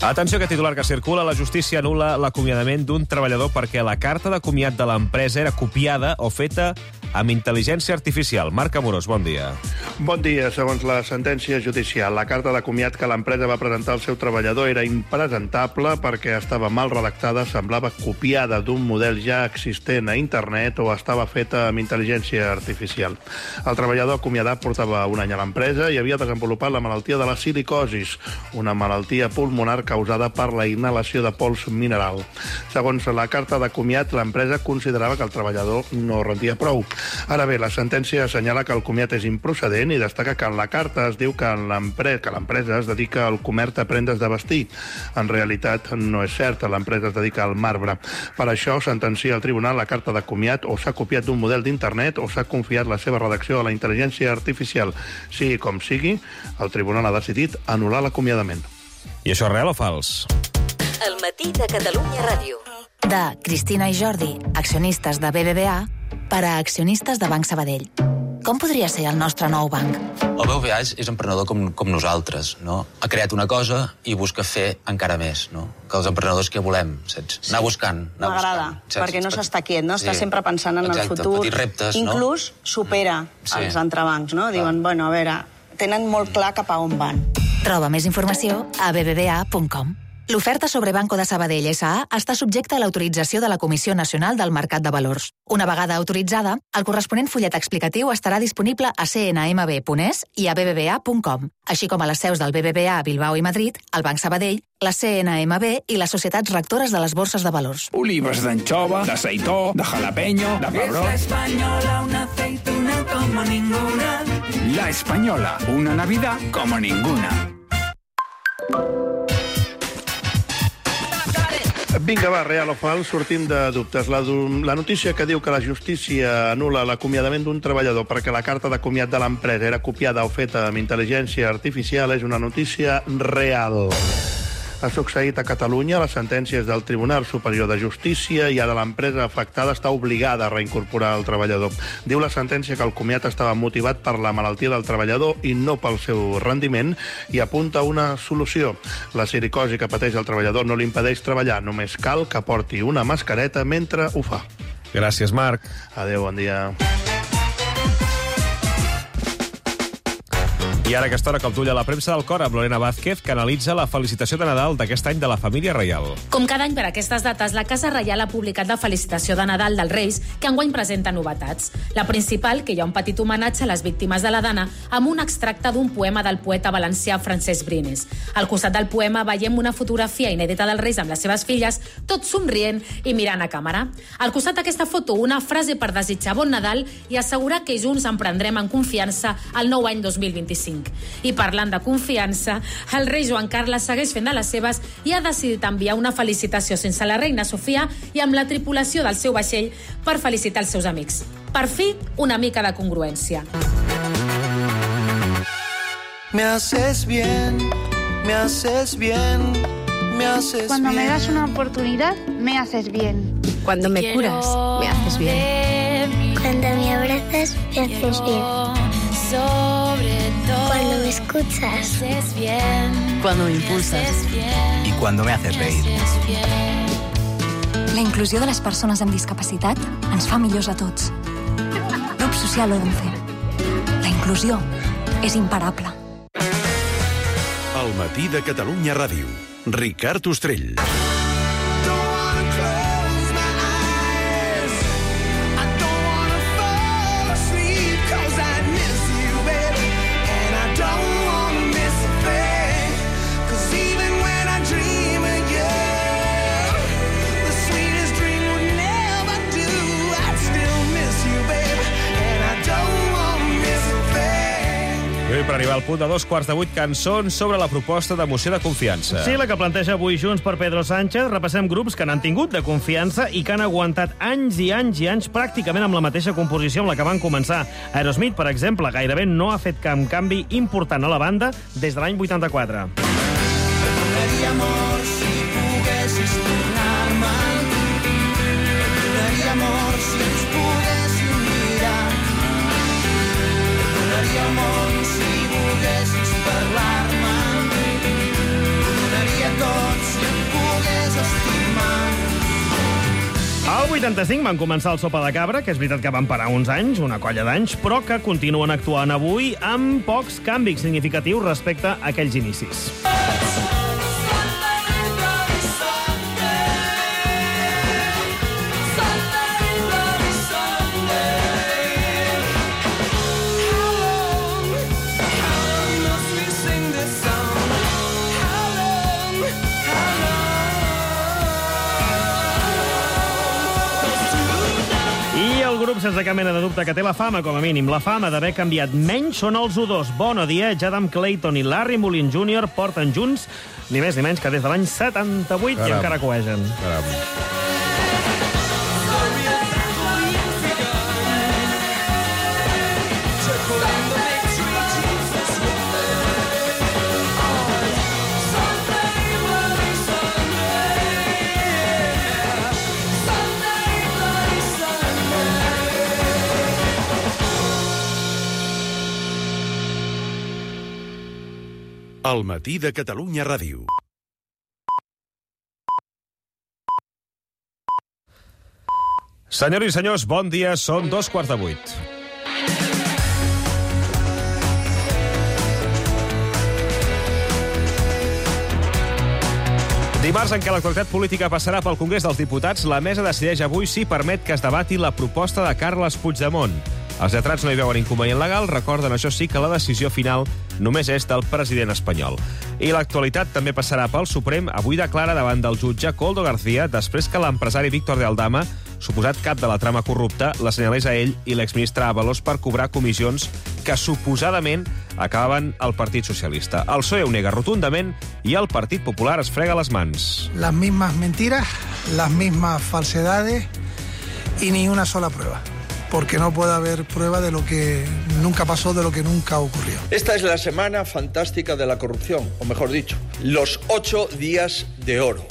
[SPEAKER 1] Atenció, que titular que circula. La justícia anul·la l'acomiadament d'un treballador perquè la carta de comiat de l'empresa era copiada o feta amb intel·ligència artificial. Marc Amorós, bon dia.
[SPEAKER 4] Bon dia. Segons la sentència judicial, la carta de comiat que l'empresa va presentar al seu treballador era impresentable perquè estava mal redactada, semblava copiada d'un model ja existent a internet o estava feta amb intel·ligència artificial. El treballador acomiadat portava un any a l'empresa i havia desenvolupat la malaltia de la silicosis, una malaltia pulmonar causada per la inhalació de pols mineral. Segons la carta de comiat, l'empresa considerava que el treballador no rendia prou. Ara bé, la sentència assenyala que el comiat és improcedent i destaca que en la carta es diu que l'empresa es dedica al comerç de prendes de vestir. En realitat no és cert, l'empresa es dedica al marbre. Per això sentencia el tribunal la carta de comiat o s'ha copiat d'un model d'internet o s'ha confiat la seva redacció a la intel·ligència artificial. Sigui com sigui, el tribunal ha decidit anul·lar l'acomiadament.
[SPEAKER 1] I això és real o fals?
[SPEAKER 31] El matí de Catalunya Ràdio.
[SPEAKER 6] De Cristina i Jordi, accionistes de BBVA, per a accionistes de Banc Sabadell. Com podria ser el nostre nou banc?
[SPEAKER 15] El BBVA és emprenedor com nosaltres, no? Ha creat una cosa i busca fer encara més, no? Que els emprenedors que volem, saps? Anar buscant.
[SPEAKER 16] M'agrada, perquè no s'està quiet, no? Està sempre pensant en el futur.
[SPEAKER 15] Petits reptes, no?
[SPEAKER 16] Inclús supera els entrebancs, no? Diuen, bueno, a veure, tenen molt clar cap a on van.
[SPEAKER 6] Troba més informació a bbva.com. L'oferta sobre Banco de Sabadell S.A. està subjecta a l'autorització de la Comissió Nacional del Mercat de Valors. Una vegada autoritzada, el corresponent fullet explicatiu estarà disponible a cnmb.es i a bbva.com, així com a les seus del BBVA a Bilbao i Madrid, el Banc Sabadell, la CNMB i les societats rectores de les borses de valors.
[SPEAKER 13] Olives d'anxova, d'aceitó, de jalapeño, de pebrot.
[SPEAKER 17] La Española, una aceituna como ninguna.
[SPEAKER 13] La Española, una Navidad como ninguna.
[SPEAKER 4] Vinga, va, real o fals, sortim de dubtes. La notícia que diu que la justícia anul·la l'acomiadament d'un treballador perquè la carta de comiat de l'empresa era copiada o feta amb intel·ligència artificial és una notícia real. Ha succeït a Catalunya, la sentència és del Tribunal Superior de Justícia i ara l'empresa afectada està obligada a reincorporar el treballador. Diu la sentència que el comiat estava motivat per la malaltia del treballador i no pel seu rendiment i apunta una solució. La silicosi que pateix el treballador no li impedeix treballar, només cal que porti una mascareta mentre ho fa.
[SPEAKER 1] Gràcies, Marc.
[SPEAKER 4] Adéu, bon dia.
[SPEAKER 1] I ara aquesta hora que el la premsa del cor amb Lorena Vázquez, que analitza la felicitació de Nadal d'aquest any de la família reial.
[SPEAKER 18] Com cada any per aquestes dates, la Casa Reial ha publicat la felicitació de Nadal dels Reis, que enguany presenta novetats. La principal, que hi ha un petit homenatge a les víctimes de la Dana, amb un extracte d'un poema del poeta valencià Francesc Brines. Al costat del poema veiem una fotografia inèdita dels Reis amb les seves filles, tot somrient i mirant a càmera. Al costat d'aquesta foto, una frase per desitjar bon Nadal i assegurar que junts emprendrem en confiança el nou any 2025. I parlant de confiança, el rei Joan Carles segueix fent de les seves i ha decidit enviar una felicitació sense la reina Sofia i amb la tripulació del seu vaixell per felicitar els seus amics. Per fi, una mica de congruència.
[SPEAKER 19] Me haces bien, me haces bien, me haces bien.
[SPEAKER 20] Cuando me das una oportunidad, me haces bien. Cuando me curas, me haces bien.
[SPEAKER 21] Cuando me abrazas, me haces bien. Cuando me escuchas.
[SPEAKER 20] Cuando me impulsas.
[SPEAKER 19] Y cuando me haces reír.
[SPEAKER 22] La inclusió de les persones amb discapacitat ens fa millors a tots. Grup Social 11. La inclusió és imparable.
[SPEAKER 2] El matí de Catalunya Ràdio. Ricard Ostrell.
[SPEAKER 1] I per arribar al punt de 2:15, cançons sobre la proposta de moció de confiança.
[SPEAKER 11] Sí, la que planteja avui Junts per Pedro Sánchez. Repassem grups que n'han tingut de confiança i que han aguantat anys i anys i anys pràcticament amb la mateixa composició amb la que van començar. Aerosmith, per exemple, gairebé no ha fet cap canvi important a la banda des de l'any 84.
[SPEAKER 17] Donaria amor si poguessis tornar-me. Donaria amor si ens poguéssim mirar. Donaria el món si volguessis parlar-me. Donaria tot
[SPEAKER 11] Al 85 van començar el Sopa de Cabra, que és veritat que van parar uns anys, una colla d'anys, però que continuen actuant avui amb pocs canvis significatius respecte a aquells inicis. Sense cap mena de dubte que té la fama, com a mínim. La fama d'haver canviat menys són els U2. Bon dia, Adam Clayton i Larry Mullen Jr. porten junts ni més ni menys que des de l'any 78 i encara coegen.
[SPEAKER 2] El matí de Catalunya Ràdio.
[SPEAKER 1] Senyores i senyors, bon dia, són 7:45. Dimarts en què l'actualitat política passarà pel Congrés dels Diputats, la mesa decideix avui si permet que es debati la proposta de Carles Puigdemont. Els lletrats no hi veuen inconvenient legal, recorden, això sí, que la decisió final només és del president espanyol. I l'actualitat també passarà pel Suprem. Avui declara davant del jutge Koldo García després que l'empresari Víctor de Aldama, suposat cap de la trama corrupta, l'assenyalés a ell i l'exministre Ábalos per cobrar comissions que suposadament acabaven al Partit Socialista. El PSOE ho nega rotundament i el Partit Popular es frega les mans.
[SPEAKER 3] Las mismas mentiras, las mismas falsedades y ni una sola prueba. Porque no puede haber prueba de lo que nunca pasó, de lo que nunca ocurrió.
[SPEAKER 5] Esta es la semana fantástica de la corrupción, o mejor dicho, los 8 días de oro.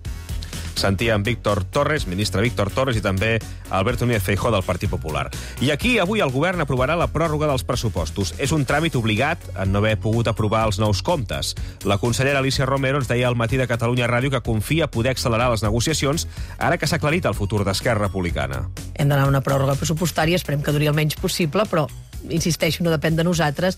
[SPEAKER 1] Sentíem Víctor Torres, ministre Víctor Torres, i també Alberto Núñez Feijóo del Partit Popular. I aquí avui el govern aprovarà la pròrroga dels pressupostos. És un tràmit obligat en no haver pogut aprovar els nous comptes. La consellera Alicia Romero ens deia al matí de Catalunya Ràdio que confia poder accelerar les negociacions ara que s'ha aclarit el futur d'Esquerra Republicana.
[SPEAKER 7] Hem d'anar a una pròrroga pressupostària, esperem que duri el menys possible, però insisteixo, no depèn de nosaltres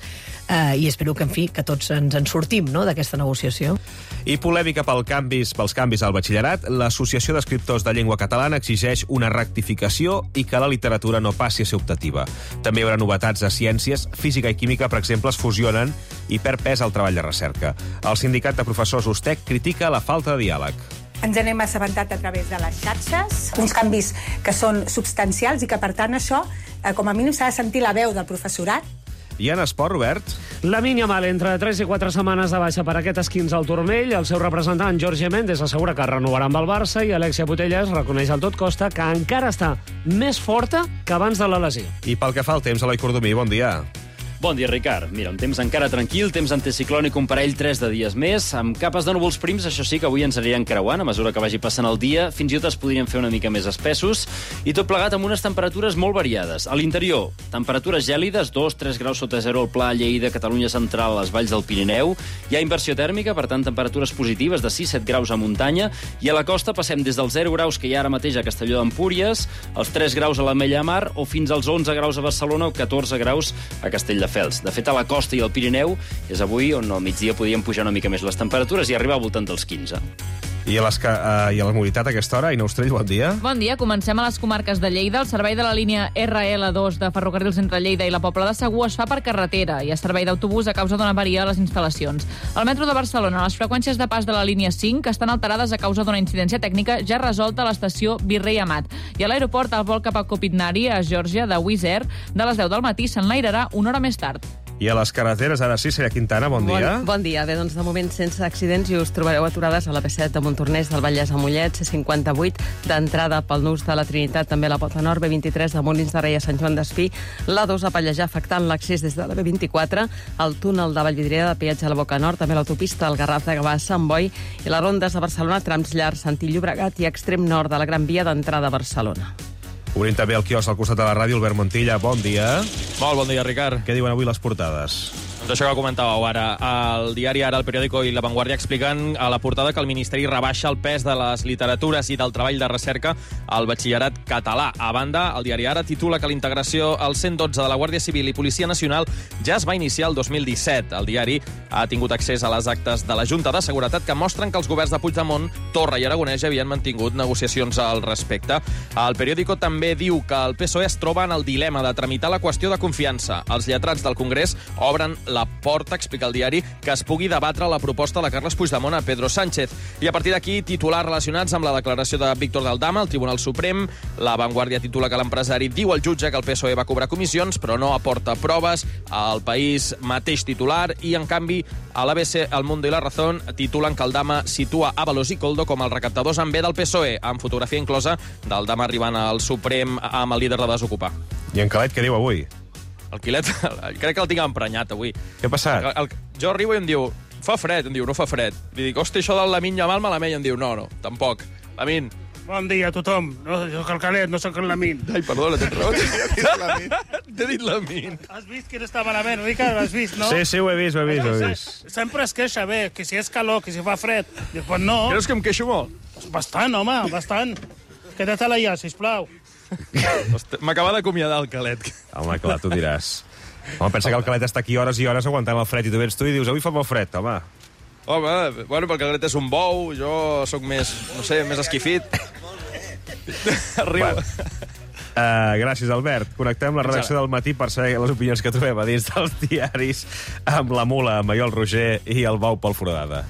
[SPEAKER 7] i espero que, en fi, que tots ens en sortim, no?, d'aquesta negociació.
[SPEAKER 1] I polèmica pels canvis al batxillerat. L'Associació d'Escriptors de Llengua Catalana exigeix una rectificació i que la literatura no passi a ser optativa. També hi haurà novetats de ciències. Física i química, per exemple, es fusionen i perd pes el treball de recerca. El sindicat de professors USTEC critica la falta de diàleg.
[SPEAKER 10] Ens n'hem assabentat a través de les xarxes, uns canvis que són substancials i que, per tant, això, com a mínim, s'ha de sentir la veu del professorat.
[SPEAKER 1] I en esport, Robert?
[SPEAKER 23] Lamine Yamal, entre 3 i 4 setmanes de baixa per aquest esquinç al turmell. El seu representant, Jorge Méndez, assegura que renovarà amb el Barça i Alexia Putellas reconeix al tot costa que encara està més forta que abans de la lesió.
[SPEAKER 1] I pel que fa al temps, Eloi Cordomí, bon dia.
[SPEAKER 24] Bon dia, Ricard. Mira, un temps encara tranquil, temps anticiclònic un parell 3 de dies més, amb capes de núvols prims, això sí que avui ens aniran creuant a mesura que vagi passant el dia, fins i tot es podrien fer una mica més espessos, i tot plegat amb unes temperatures molt variades. A l'interior, temperatures gèlides, 2-3 graus sota zero al Pla, Lleida, Catalunya Central, a les valls del Pirineu. Hi ha inversió tèrmica, per tant, temperatures positives de 6-7 graus a muntanya, i a la costa passem des dels 0 graus que hi ha ara mateix a Castelló d'Empúries, als 3 graus a l'Ametlla Mar, o fins als 11 graus a Barcelona o 14 graus a Castelldefels. De fet, a la costa i al Pirineu és avui on al migdia podien pujar una mica més les temperatures i arribar al voltant dels 15.
[SPEAKER 1] I a la mobilitat a aquesta hora, Aina Ostrell, bon dia.
[SPEAKER 14] Bon dia, comencem a les comarques de Lleida. El servei de la línia RL2 de Ferrocarrils entre Lleida i la Pobla de Segur es fa per carretera. Hi ha servei d'autobús a causa d'una avaria a les instal·lacions. Al metro de Barcelona, les freqüències de pas de la línia 5 estan alterades a causa d'una incidència tècnica ja resolta a l'estació Virrei Amat. I a l'aeroport, el vol cap a Kopitnari, a Geòrgia, de Wizz Air, de les 10 del matí s'enlairarà una hora més tard.
[SPEAKER 1] I a les carreteres, ara sí, Celia Quintana, bon dia.
[SPEAKER 25] Bon dia. Bé, doncs de moment sense accidents i us trobareu aturades a la P7 de Montornès del Vallès a Mollet, C58 d'entrada pel Nus de la Trinitat, també a la Pota Nord, B23 de Molins de Rei a Sant Joan d'Espí, l'A2 a Pallejà afectant l'accés des de la B24, el túnel de Vallvidrera de peatge a la Boca Nord, també l'autopista al Garraf de Gavà a Sant Boi i les rondes de Barcelona, trams llargs, Santí Llobregat i extrem nord de la Gran Via d'entrada a Barcelona.
[SPEAKER 1] Obrim també el quiosc al costat de la ràdio, Albert Montilla, bon dia.
[SPEAKER 26] Molt bon dia, Ricard.
[SPEAKER 1] Què diuen avui les portades?
[SPEAKER 26] Doncs
[SPEAKER 8] Això que comentàveu ara, el diari Ara, el periòdico i La Vanguardia expliquen a la portada que el Ministeri rebaixa el pes de les literatures i del treball de recerca al batxillerat català. A banda, el diari Ara titula que la integració al 112 de la Guàrdia Civil i Policia Nacional ja es va iniciar el 2017. El diari ha tingut accés a les actes de la Junta de Seguretat que mostren que els governs de Puigdemont, Torra i Aragonès havien mantingut negociacions al respecte. El periòdico també diu que el PSOE es troba en el dilema de tramitar la qüestió de confiança. Els lletrats del Congrés obren la porta, explica el diari, que es pugui debatre la proposta de Carles Puigdemont a Pedro Sánchez. I a partir d'aquí, titulars relacionats amb la declaració de Víctor Daldama al Tribunal Suprem. La Vanguardia titula que l'empresari diu al jutge que el PSOE va cobrar comissions, però no aporta proves. El País mateix titular. I, en canvi, a l'ABC, El Mundo i La Razón titulen que el Dama situa Ábalos i Koldo com els recaptadors en B del PSOE, amb fotografia inclosa del Dama arribant al Suprem amb el líder de Desocupar.
[SPEAKER 1] I en Calet què diu avui?
[SPEAKER 8] El Quilet, crec que el tinc emprenyat avui.
[SPEAKER 1] Què ha passat?
[SPEAKER 8] Jo arribo i em diu, fa fred, em diu, no fa fred. Li dic, hosti, això del Lamin Yamal malament, em diu, no, tampoc. Lamin.
[SPEAKER 9] Bon dia a tothom. No, jo soc el Calet, no soc el Lamin.
[SPEAKER 8] Ai, perdona, tens raó. T'he dit Lamin.
[SPEAKER 9] Has vist que està malament, Ricard? L'has vist, no?
[SPEAKER 1] Sí, ho he vist.
[SPEAKER 9] Sempre es queixa bé, que si és calor, que si fa fred. Dic, pues no.
[SPEAKER 8] Creus que em queixo molt?
[SPEAKER 9] Bastant, home, bastant. Queda't allà, sisplau.
[SPEAKER 8] M'acaba d'acomiadar el Calet.
[SPEAKER 1] Home, clar, tu diràs. Home, pensa que el Calet està aquí hores i hores aguantant el fred i tu vens tu i dius, avui fa molt fred, home.
[SPEAKER 8] Home, bueno, perquè el Calet és un bou, jo sóc més, no sé, més esquifit. Arriba.
[SPEAKER 1] Gràcies, Albert. Connectem la redacció del Matí per saber les opinions que trobem a dins dels diaris amb la Mula, amb Maiol Roger i el Bau Pol Foradada.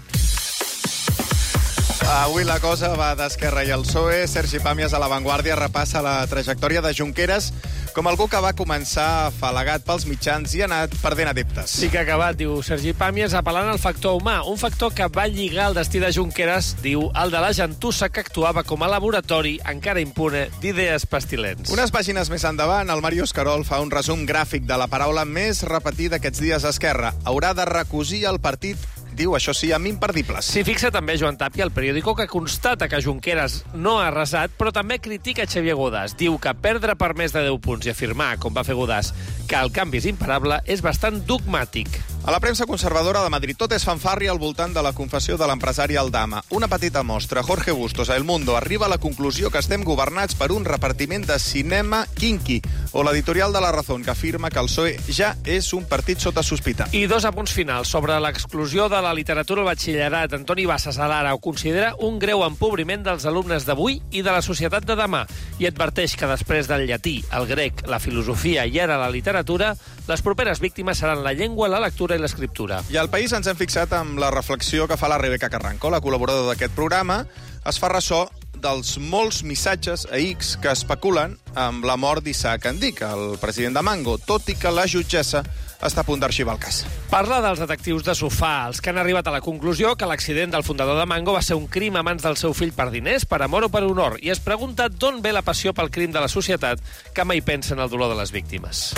[SPEAKER 12] Avui la cosa va d'Esquerra i el PSOE. Sergi Pàmies a La Vanguardia repassa la trajectòria de Junqueras com algú que va començar afalagat pels mitjans i ha anat perdent adeptes.
[SPEAKER 23] Sí que ha acabat, diu Sergi Pàmies, apel·lant al factor humà, un factor que va lligar el destí de Junqueras, diu, el de la gentussa que actuava com a laboratori, encara impune, d'idees pestilents.
[SPEAKER 12] Unes pàgines més endavant, el Màrius Carol fa un resum gràfic de la paraula més repetida aquests dies a Esquerra. Haurà de recosir el partit, diu, això sí, amb imperdibles.
[SPEAKER 23] S'hi fixa també Joan Tàpia, el periòdico, que constata que Junqueras no ha arrasat, però també critica Xavier Godàs. Diu que perdre per més de 10 punts i afirmar, com va fer Godàs, que el canvi és imparable, és bastant dogmàtic.
[SPEAKER 12] A la premsa conservadora de Madrid tot és fanfarri al voltant de la confessió de l'empresari Aldama. Una petita mostra. Jorge Bustos a El Mundo arriba a la conclusió que estem governats per un repartiment de cinema kinky, o l'editorial de La Razón, que afirma que el PSOE ja és un partit sota sospita.
[SPEAKER 23] I dos apunts finals sobre l'exclusió de la literatura al batxillerat. Antoni Bassas a l'Ara ho considera un greu empobriment dels alumnes d'avui i de la societat de demà, i adverteix que després del llatí, el grec, la filosofia i ara la literatura, les properes víctimes seran la llengua, la lectura i l'escriptura.
[SPEAKER 12] I al País ens hem fixat amb la reflexió que fa la Rebeca Carranco, la col·laboradora d'aquest programa. Es fa ressò dels molts missatges a X que especulen amb la mort d'Isaac Andic, el president de Mango, tot i que la jutgessa està a punt d'arxivar el cas.
[SPEAKER 23] Parla dels detectius de sofà, els que han arribat a la conclusió que l'accident del fundador de Mango va ser un crim a mans del seu fill per diners, per amor o per honor, i es pregunta d'on ve la passió pel crim de la societat que mai pensa en el dolor de les víctimes.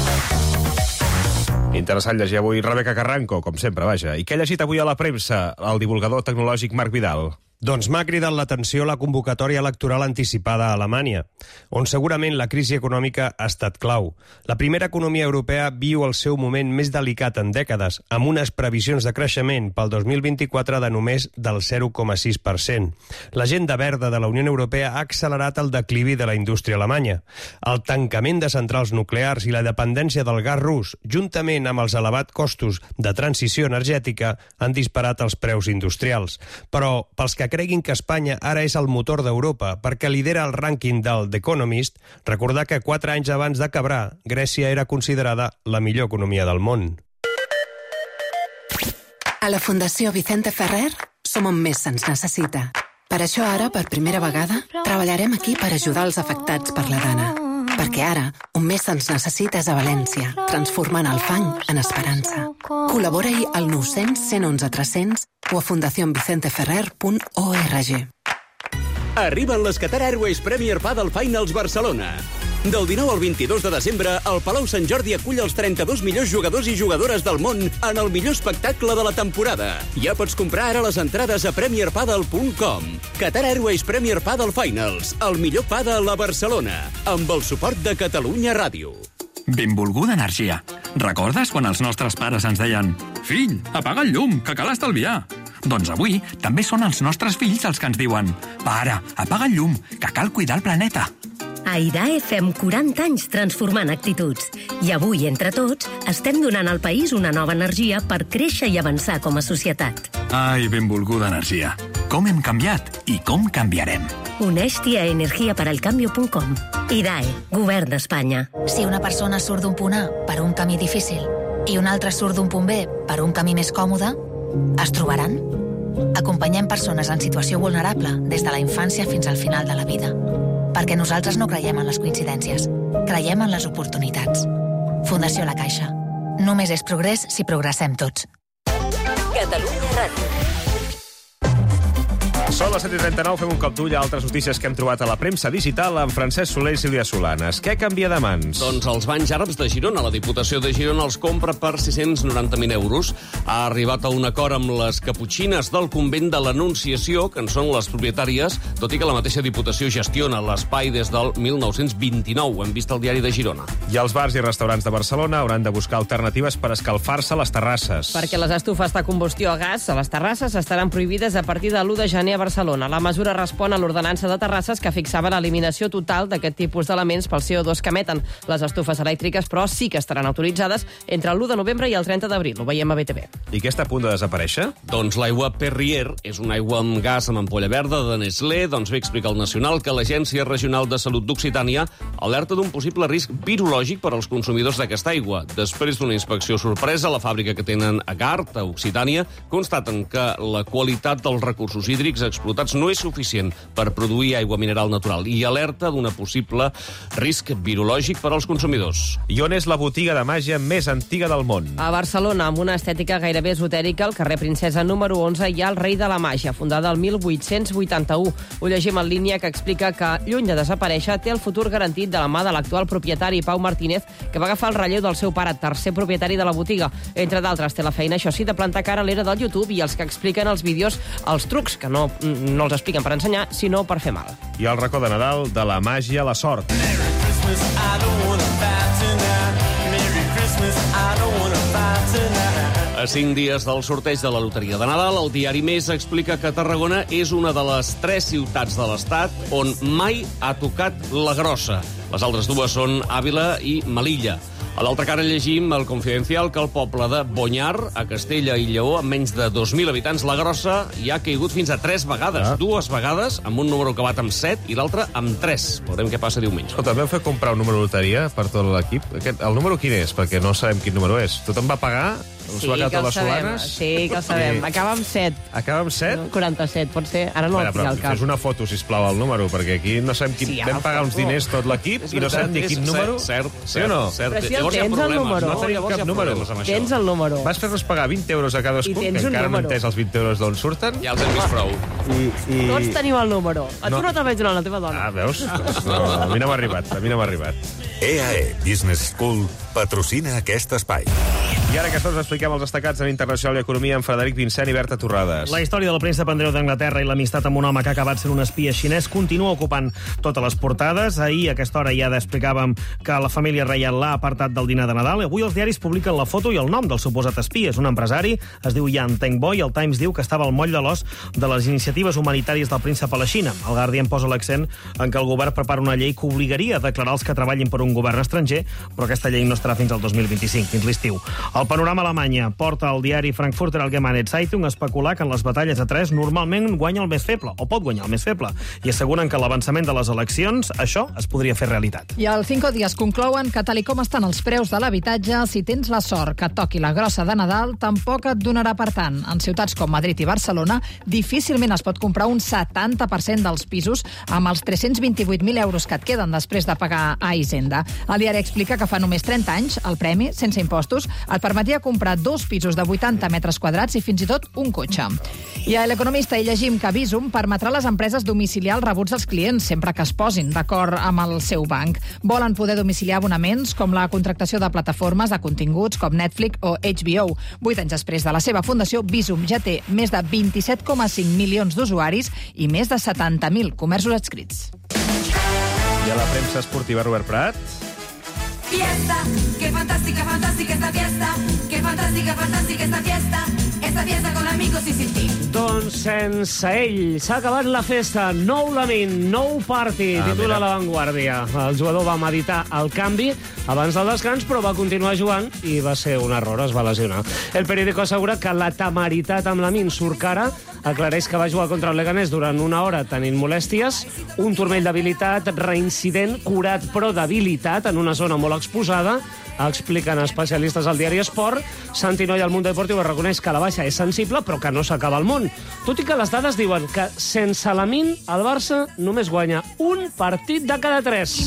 [SPEAKER 1] Interessant llegir avui Rebeca Carranco, com sempre, vaja. I què ha llegit avui a la premsa el divulgador tecnològic Marc Vidal?
[SPEAKER 15] Doncs m'ha cridat l'atenció la convocatòria electoral anticipada a Alemanya, on segurament la crisi econòmica ha estat clau. La primera economia europea viu el seu moment més delicat en dècades, amb unes previsions de creixement pel 2024 de només del 0,6%. L'agenda verda de la Unió Europea ha accelerat el declivi de la indústria alemanya. El tancament de centrals nuclears i la dependència del gas rus, juntament amb els elevats costos de transició energètica, han disparat els preus industrials. Però pels que creguin que Espanya ara és el motor d'Europa perquè lidera el rànquing del The Economist, recordar que 4 anys abans de Cabrà, Grècia era considerada la millor economia del món.
[SPEAKER 16] A la Fundació Vicente Ferrer som on més se'ns necessita. Per això ara, per primera vegada, treballarem aquí per ajudar els afectats per la gana. Perquè ara, on més se'ns necessita és a València, transformant el fang en esperança. Col·labora-hi al 900 111 300 o a fundacionvicenteferrer.org.
[SPEAKER 26] Arriben les Qatar Airways Premier Padel Finals Barcelona. Del 19 al 22 de desembre, el Palau Sant Jordi acull els 32 millors jugadors i jugadores del món en el millor espectacle de la temporada. Ja pots comprar ara les entrades a premierpadel.com. Qatar Airways Premier Padel Finals, el millor pàdel a Barcelona, amb el suport de Catalunya Ràdio.
[SPEAKER 27] Benvolguda energia.
[SPEAKER 4] Recordes quan els nostres pares ens deien «Fill, apaga el llum, que cal estalviar»? Doncs avui també són els nostres fills els que ens diuen «Pare, apaga el llum, que cal cuidar el planeta».
[SPEAKER 6] A IDAE fem 40 anys transformant actituds. I avui, entre tots, estem donant al país una nova energia per créixer i avançar com a societat.
[SPEAKER 4] Ai, benvolguda energia. Com hem canviat i com canviarem.
[SPEAKER 6] Uneix-t'hi a energiaparalcambio.com. IDAE, Govern d'Espanya.
[SPEAKER 13] Si una persona surt d'un punt A per un camí difícil i una altra surt d'un punt B per un camí més còmode, es trobaran? Acompanyem persones en situació vulnerable des de la infància fins al final de la vida. Perquè nosaltres no creiem en les coincidències. Creiem en les oportunitats. Fundació La Caixa. Només és progrés si progressem tots.
[SPEAKER 6] Catalunya Ràdio.
[SPEAKER 1] Són les 7:39, fem un cop d'ull a altres notícies que hem trobat a la premsa digital amb Francesc Soler i Sílvia Solanes. Què canvia de mans?
[SPEAKER 18] Doncs els banys àrabs de Girona. La Diputació de Girona els compra per 690.000 euros. Ha arribat a un acord amb les caputxines del convent de l'Anunciació, que en són les propietàries, tot i que la mateixa Diputació gestiona l'espai des del 1929. Ho hem vist al Diari de Girona.
[SPEAKER 1] I els bars i restaurants de Barcelona hauran de buscar alternatives per escalfar-se a les terrasses.
[SPEAKER 25] Perquè les estufes de combustió a gas a les terrasses estaran prohibides a partir de l'1 de gener a Barcelona. La mesura respon a l'ordenança de terrasses que fixava l'eliminació total d'aquest tipus d'elements pel CO2 que emeten. Les estufes elèctriques, però, sí que estaran autoritzades entre l'1 de novembre i el 30 d'abril. Ho veiem a BTV.
[SPEAKER 1] I què està a punt de desaparèixer?
[SPEAKER 18] Doncs l'aigua Perrier és una aigua amb gas amb ampolla verda de Nestlé. Doncs bé, explica el Nacional que l'Agència Regional de Salut d'Occitània alerta d'un possible risc virològic per als consumidors d'aquesta aigua. Després d'una inspecció sorpresa a la fàbrica que tenen a Gart, a Occitània, constaten que la qualitat dels recursos hídrics explotats no és suficient per produir aigua mineral natural i alerta d'una possible risc virològic per als consumidors.
[SPEAKER 1] I on és la botiga de màgia més antiga del món?
[SPEAKER 25] A Barcelona, amb una estètica gairebé esotèrica, al carrer Princesa número 11 hi ha el Rei de la Màgia, fundada el 1881. Ho llegim en línia, que explica que, lluny de desaparèixer, té el futur garantit de la mà de l'actual propietari, Pau Martínez, que va agafar el relleu del seu pare, tercer propietari de la botiga. Entre d'altres, té la feina, això sí, de plantar cara a l'era del YouTube i els que expliquen els vídeos, els trucs, que no els expliquen per ensenyar, sinó per fer mal.
[SPEAKER 1] I el racó de Nadal de la màgia a la sort.
[SPEAKER 18] A 5 dies del sorteig de la loteria de Nadal, el diari Més explica que Tarragona és una de les 3 ciutats de l'Estat on mai ha tocat la grossa. Les altres dues són Àvila i Melilla. A l'altra cara llegim el Confidencial que el poble de Bonyar, a Castella i Lleó, amb menys de 2.000 habitants, la grossa hi ha caigut fins a 3 vegades. 2 vegades, amb un número acabat amb 7 i l'altre amb 3. Veurem què passa diumenge.
[SPEAKER 1] També heu fet comprar un número de loteria per tot l'equip. El número quin és? Perquè no sabem quin número és. Tothom va pagar?
[SPEAKER 25] Sí, que el sabem. Sí, que el sabem. Acaba amb 7.
[SPEAKER 1] Acaba amb 7?
[SPEAKER 25] 47, pot ser. Ara no el tinc al cap.
[SPEAKER 1] Fes una foto, sisplau, al número, perquè aquí no sabem quin... Vam pagar uns diners tot l'equip i no sabem ni quin número.
[SPEAKER 18] Cert.
[SPEAKER 1] Sí o no?
[SPEAKER 25] Però si el tens, el número.
[SPEAKER 1] No tenim cap número.
[SPEAKER 25] Tens el número.
[SPEAKER 1] Vas fer-nos pagar 20 euros a cadascun, que encara no he entès els 20 euros d'on surten.
[SPEAKER 18] Ja els hem vist prou.
[SPEAKER 25] Tots tenim el número. A tu no te'l vaig donar, la teva dona.
[SPEAKER 1] Ah, veus? No, a mi no m'ha arribat.
[SPEAKER 2] EAE Business School patrocina aquest espai.
[SPEAKER 1] I ara que tots expliquem els destacats en Internacional i Economia amb Frederic Vincent i Berta Torrades.
[SPEAKER 11] La història del príncep Andreu d'Anglaterra i l'amistat amb un home que ha acabat sent un espia xinès continua ocupant totes les portades. Ahir, a aquesta hora, ja explicàvem que la família reial l'ha apartat del dinar de Nadal. Avui els diaris publiquen la foto i el nom del suposat espia. És un empresari, es diu Yan Tengbo, i el Times diu que estava al moll de l'os de les iniciatives humanitàries del príncep a la Xina. El Guardian posa l'accent en que el govern prepara una llei que obligaria a declarar els que treballin per un govern estranger, però aquesta llei no estarà fins al 2025, fins l'estiu. El panorama a Alemanya porta el diari Frankfurter Allgemeine Zeitung a especular que en les batalles a 3 normalment guanya el més feble, o pot guanyar el més feble, i asseguren que l'avançament de les eleccions, això es podria fer realitat.
[SPEAKER 20] I el Cinco Días conclouen que, tal com estan els preus de l'habitatge, si tens la sort que toqui la grossa de Nadal, tampoc et donarà per tant. En ciutats com Madrid i Barcelona, difícilment es pot comprar un 70% dels pisos amb els 328.000 euros que et queden després de pagar a Hisenda. El diari explica que fa només 30 anys el premi, sense impostos, et permetia comprar 2 pisos de 80 metres quadrats i fins i tot un cotxe. I a l'Economista hi llegim que Bizum permetrà a les empreses domiciliar els rebuts dels clients sempre que es posin d'acord amb el seu banc. Volen poder domiciliar abonaments com la contractació de plataformes de continguts com Netflix o HBO. 8 anys després de la seva fundació, Bizum ja té més de 27,5 milions d'usuaris i més de 70.000 comerços adscrits.
[SPEAKER 1] I a la premsa esportiva, Robert Prat?
[SPEAKER 3] fiesta. Qué fantástica, fantástica esta fiesta. Qué fantástica, fantástica esta fiesta. Esta fiesta con amigos y sin ti.
[SPEAKER 23] Doncs sense ell s'ha acabat la festa. Nou Lamin, nou party, titula La Vanguardia. El jugador va meditar el canvi abans del descans, però va continuar jugant i va ser un error, es va lesionar. El periòdico assegura que la temeritat amb Lamin surt cara, aclareix que va jugar contra el Leganés durant una hora tenint molèsties, un turmell d'habilitat, reincident, curat però d'habilitat en una zona molt exposada, expliquen especialistes al diari Esport. Santinoy al Mundo Deportiu reconeix que la baixa és sensible, però que no s'acaba el món. Tot i que les dades diuen que sense Lamin, el Barça només guanya un partit de cada 3.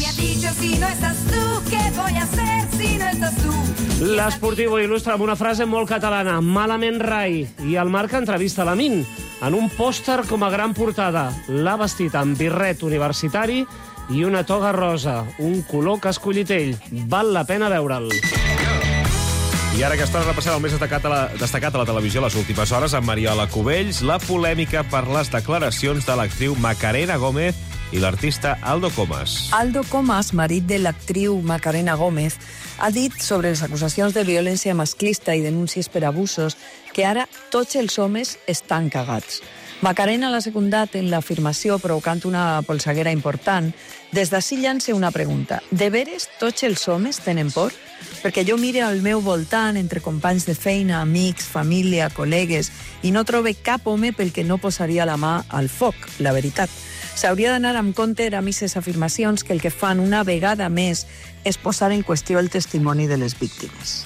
[SPEAKER 23] L'Esportivo il·lustra amb una frase molt catalana: malament rai, i el Marca entrevista a Lamin. En un pòster com a gran portada, l'ha vestit amb birret universitari i una toga rosa, un color que ha escollit ell. Val la pena veure'l.
[SPEAKER 1] I ara aquesta hora repassem el més destacat a la televisió les últimes hores amb Mariola Cubells, la polèmica per les declaracions de l'actriu Macarena Gómez i l'artista Aldo Comas.
[SPEAKER 5] Aldo Comas, marit de l'actriu Macarena Gómez, ha dit sobre les acusacions de violència masclista i denúncies per abusos que ara tots els homes estan cagats. Macarena l'ha secundat en l'afirmació provocant una polseguera important. Des d'ací llança una pregunta. De veres tots els homes tenen por? Perquè jo miro al meu voltant entre companys de feina, amics, família, col·legues, i no trobo cap home pel que no posaria la mà al foc, la veritat. S'hauria d'anar amb compte amb aquestes afirmacions que el que fan una vegada més és posar en qüestió el testimoni de les víctimes.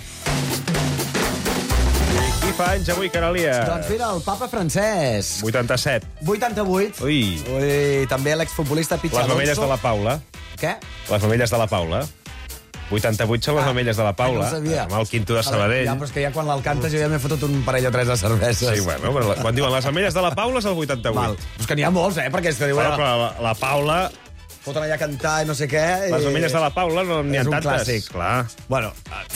[SPEAKER 1] Qui fa anys avui, Carolia?
[SPEAKER 17] Doncs mira, el papa francès.
[SPEAKER 1] 87.
[SPEAKER 17] 88.
[SPEAKER 1] Ui.
[SPEAKER 17] També l'exfutbolista Pichi Alonso.
[SPEAKER 1] Les mamelles de la Paula.
[SPEAKER 17] Què?
[SPEAKER 1] Les mamelles de la Paula. 88 són les mamelles de la Paula.
[SPEAKER 17] No sabia.
[SPEAKER 1] Amb el Quinto de Sabadell.
[SPEAKER 17] Ja, però és que ja quan l'alcantes jo ja m'he fotut un parell o tres de cerveses.
[SPEAKER 1] Sí, bueno, però quan diuen les mamelles de la Paula és el 88.
[SPEAKER 17] Val. És que n'hi ha molts, perquè és que diuen...
[SPEAKER 1] Però la Paula...
[SPEAKER 17] Foten allà a cantar i no sé què...
[SPEAKER 1] Les mamelles de la Paula no n'hi ha tantes.
[SPEAKER 17] És un clàssic.
[SPEAKER 1] Clar.
[SPEAKER 17] Bueno...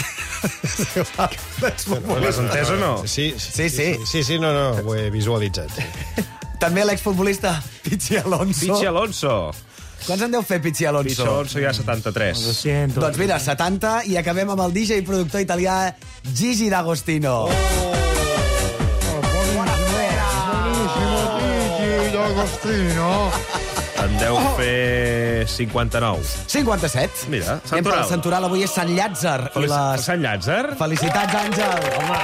[SPEAKER 1] L'has entès o no?
[SPEAKER 17] Sí,
[SPEAKER 15] no, ho he visualitzat.
[SPEAKER 17] També l'exfutbolista Pichi Alonso.
[SPEAKER 1] Pichi Alonso.
[SPEAKER 17] Quants en deu fer Pichi Alonso?
[SPEAKER 1] Pichi Alonso ja 73.
[SPEAKER 17] Lo siento. Doncs mira, 70, i acabem amb el DJ i productor italià Gigi D'Agostino.
[SPEAKER 19] Buonissimo Gigi D'Agostino.
[SPEAKER 1] En deu fer 59.
[SPEAKER 17] 57.
[SPEAKER 1] Mira,
[SPEAKER 17] Sant Toral. Sant Toral avui és Sant Llàtzer.
[SPEAKER 1] Sant Llàtzer?
[SPEAKER 17] Felicitats, Àngel.
[SPEAKER 1] Home.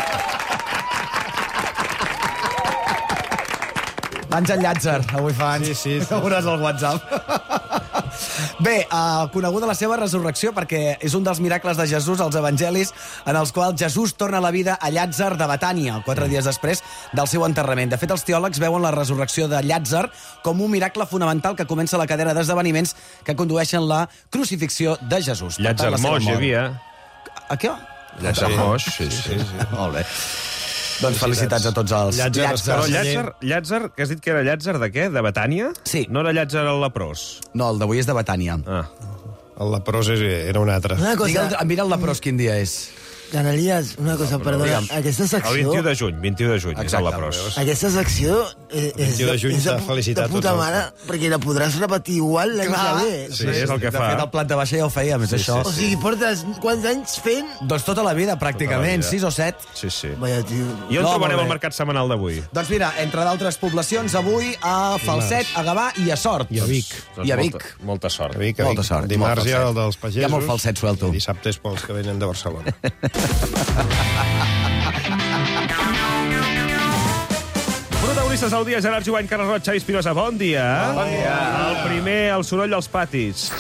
[SPEAKER 17] Àngel Llàtzer, avui fa anys.
[SPEAKER 15] Sí.
[SPEAKER 17] Ho veuràs al WhatsApp. Bé, coneguda la seva resurrecció perquè és un dels miracles de Jesús als evangelis en els quals Jesús torna a la vida a Llàtzer de Betània, 4 dies després del seu enterrament. De fet, els teòlegs veuen la resurrecció de Llàtzer com un miracle fonamental que comença la cadena d'esdeveniments que condueixen la crucifixió de Jesús.
[SPEAKER 1] Llàtzer Moix hi havia.
[SPEAKER 17] A què?
[SPEAKER 1] Llàtzer Moix, sí.
[SPEAKER 17] Molt bé. Doncs felicitats a tots els
[SPEAKER 1] Llàtzer, que has dit que era Llàtzer de què? De Betània?
[SPEAKER 17] Sí.
[SPEAKER 1] No era Llàtzer el leprós?
[SPEAKER 17] No, el d'avui és de Betània.
[SPEAKER 15] El leprós era un altre.
[SPEAKER 17] Mira el leprós quin dia és.
[SPEAKER 21] Canalies, una cosa, perdona. Aquesta secció...
[SPEAKER 1] El 21 de juny, és el leprós.
[SPEAKER 21] Aquesta secció és
[SPEAKER 15] 21 de juny s'ha felicitat
[SPEAKER 21] de puta mare, perquè la podràs repetir igual l'any que ve.
[SPEAKER 1] Sí, és el que fa.
[SPEAKER 17] De fet, el plat de baixa ja ho feia, més això.
[SPEAKER 21] O sigui, portes quants anys fent?
[SPEAKER 17] Doncs tota la vida, pràcticament, 6 o 7.
[SPEAKER 1] Sí.
[SPEAKER 21] Vaya, tio.
[SPEAKER 1] I on trobarem el mercat setmanal d'avui?
[SPEAKER 17] Doncs mira, entre d'altres poblacions, avui a Falset, a Gavà i a Sort.
[SPEAKER 15] I a Vic.
[SPEAKER 17] I a Vic.
[SPEAKER 1] Molta sort.
[SPEAKER 17] Molta sort.
[SPEAKER 15] Dimarts hi ha el dels pagesos.
[SPEAKER 17] Hi ha molt falset suelto.
[SPEAKER 15] I dissabte és pels que venen de Barcelona.
[SPEAKER 1] Protagonistes del dia, Gerard Jovany, Carles Roig, Xavi Espinosa. Bon dia. Bon dia. El primer, el soroll als patis.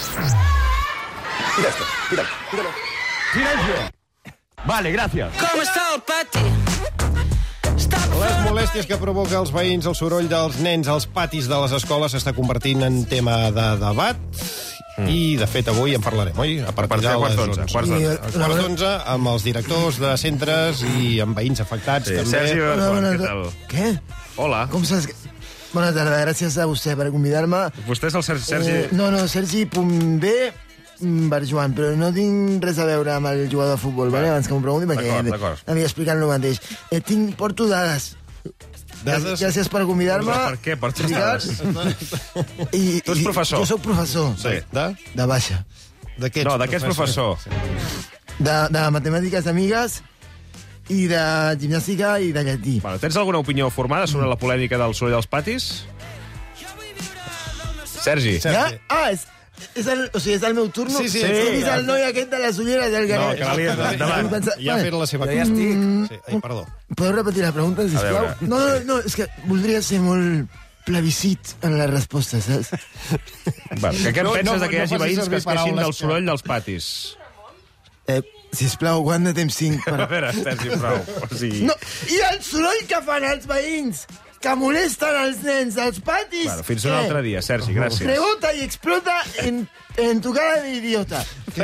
[SPEAKER 19] Silencio. Vale, gracias.
[SPEAKER 21] Com està el pati?
[SPEAKER 15] Les molèsties que provoca als veïns el soroll dels nens als patis de les escoles s'està convertint en tema de debat. I, de fet, avui en parlarem, oi? A partir de les 11. Quarts d'11, amb els directors de centres i amb veïns afectats.
[SPEAKER 1] Sí,
[SPEAKER 15] també.
[SPEAKER 1] Sergi, què tal?
[SPEAKER 21] Què?
[SPEAKER 1] Hola.
[SPEAKER 21] Com saps? Bona tarda, gràcies a vostè per convidar-me.
[SPEAKER 1] Vostè és el Sergi...
[SPEAKER 21] No, Sergi.b Barjuan, però no tinc res a veure amb el jugador de futbol, vale? Abans que m'ho pregunti, perquè m'havia explicat el mateix. Porto dades. Gràcies per convidar-me.
[SPEAKER 1] Per què portes dades? Tu ets professor.
[SPEAKER 21] Jo soc professor.
[SPEAKER 1] Sí.
[SPEAKER 21] De baixa.
[SPEAKER 1] No, d'aquest professor.
[SPEAKER 21] De matemàtiques amigues i de gimnàstica i de llatí.
[SPEAKER 1] Bueno, tens alguna opinió formada sobre la polèmica del soroll dels patis? Sergi.
[SPEAKER 21] Ja? És el meu turno?
[SPEAKER 1] Sí.
[SPEAKER 21] És el noi aquest de les ulleres del Garret.
[SPEAKER 1] No, que l'havia endavant.
[SPEAKER 7] Ja ha fet la seva... Ja estic. Perdó.
[SPEAKER 21] Podeu repetir la pregunta, sisplau? No, és que voldria ser molt plebiscit en la resposta, saps?
[SPEAKER 1] Què en penses que hi hagi veïns que es queixin del soroll dels patis?
[SPEAKER 21] Sisplau, quant de temps tinc?
[SPEAKER 1] A veure, Sergi, prou.
[SPEAKER 21] No, i el soroll que fan els veïns, que molesten els nens als patis...
[SPEAKER 1] Bueno, fins un altre dia, Sergi, gràcies.
[SPEAKER 21] Rebota y explota en tu cara de idiota.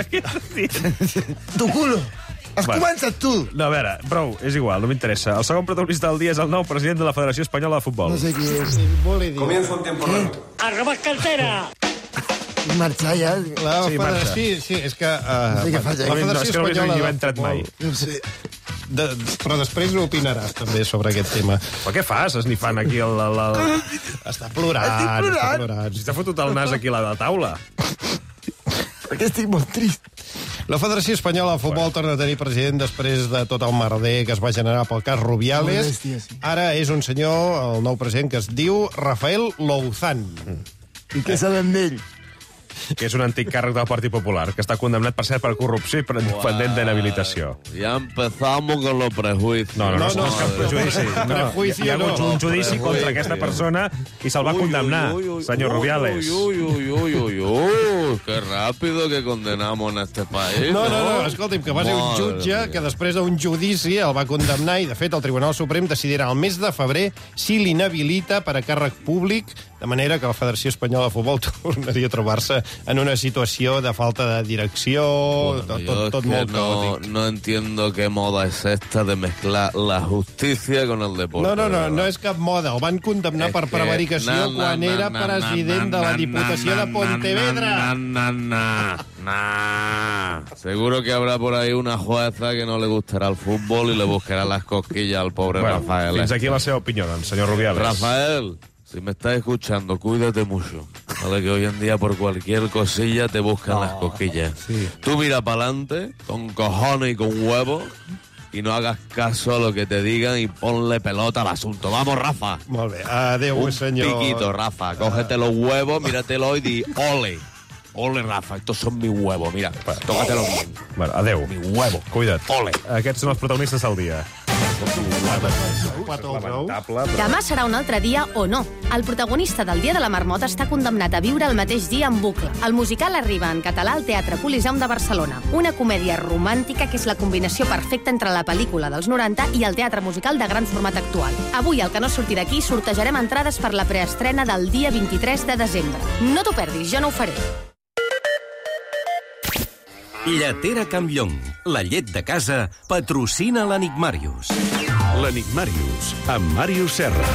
[SPEAKER 21] Tu culo. Has començat tu.
[SPEAKER 1] No, a veure, prou, és igual, no m'interessa. El segon protagonista del dia és el nou president de la Federació Espanyola de Futbol.
[SPEAKER 21] No sé qui és.
[SPEAKER 19] Comienza un tiempo largo.
[SPEAKER 21] ¡Arroba cartera! Marxar ja?
[SPEAKER 7] Sí, és que...
[SPEAKER 21] No sé què faig aquí.
[SPEAKER 7] La Federació Espanyola
[SPEAKER 1] de Futbol.
[SPEAKER 21] No sé.
[SPEAKER 7] Però després opinaràs també sobre aquest tema.
[SPEAKER 1] Però què fas, esnifant aquí el...
[SPEAKER 7] Està plorant.
[SPEAKER 1] Si t'ha fotut el nas aquí a la taula.
[SPEAKER 21] Perquè estic molt trist.
[SPEAKER 7] La Federació Espanyola de Futbol torna a tenir president després de tot el merder que es va generar pel cas Rubiales. Ara és un senyor, el nou president, que es diu Rafael Louzán.
[SPEAKER 21] I què sabem d'ell?
[SPEAKER 1] Que és un antic càrrec del Partit Popular, que està condemnat, per cert, per corrupció i pendent d'inhabilitació.
[SPEAKER 9] Ja empezamos con los prejuicios.
[SPEAKER 1] No és cap prejudici. Hi ha hagut un judici contra aquesta persona i se'l va condemnar, senyor Rubiales.
[SPEAKER 9] Que ràpido que condenamos en este país.
[SPEAKER 7] No, escolti'm, que va ser un jutge que després d'un judici el va condemnar i, de fet, el Tribunal Suprem decidirà el mes de febrer si l'inhabilita per a càrrec públic, de manera que la Federació Espanyola de Futbol tornaria a trobar-se en una situació de falta de direcció, tot molt caòtic.
[SPEAKER 9] No entiendo qué moda es esta de mezclar la justicia con el deporte.
[SPEAKER 7] No és cap moda. El van condemnar per prevaricació quan era president de la Diputació de Pontevedra.
[SPEAKER 9] Seguro que habrá por ahí una jueza que no le gustará el fútbol y le buscará las cosquillas al pobre Rafael.
[SPEAKER 1] Fins aquí la seva opinió, doncs, senyor Rubiales.
[SPEAKER 9] Rafael, si me estás escuchando, cuídate mucho. Vale, que hoy en día por cualquier cosilla te buscan las cosquillas. Sí. Tú mira para adelante, con cojones y con huevos, y no hagas caso a lo que te digan y ponle pelota al asunto. Vamos, Rafa.
[SPEAKER 7] Molt bé. Adéu, senyor.
[SPEAKER 9] Un piquito, Rafa. Cógete los huevos, míratelo y di ole. Ole, Rafa, estos son mis huevos. Mira, tócatelo bien.
[SPEAKER 1] Bueno, adéu.
[SPEAKER 9] Mi huevo.
[SPEAKER 1] Cuida't.
[SPEAKER 9] Ole.
[SPEAKER 1] Aquests són els protagonistes del dia.
[SPEAKER 10] Demà serà un altre dia o no. El protagonista del Dia de la Marmota està condemnat a viure el mateix dia en bucle. El musical arriba en català al Teatre Coliseum de Barcelona. Una comèdia romàntica que és la combinació perfecta entre la pel·lícula dels 90 i el teatre musical de gran format actual. Avui, al que no surti d'aquí, sortejarem entrades per la preestrena del dia 23 de desembre. No t'ho perdis, jo no ho faré.
[SPEAKER 14] Lletera Campllong, la llet de casa, patrocina l'Enigmàrius.
[SPEAKER 2] L'Enigmàrius, amb Màrius Serra.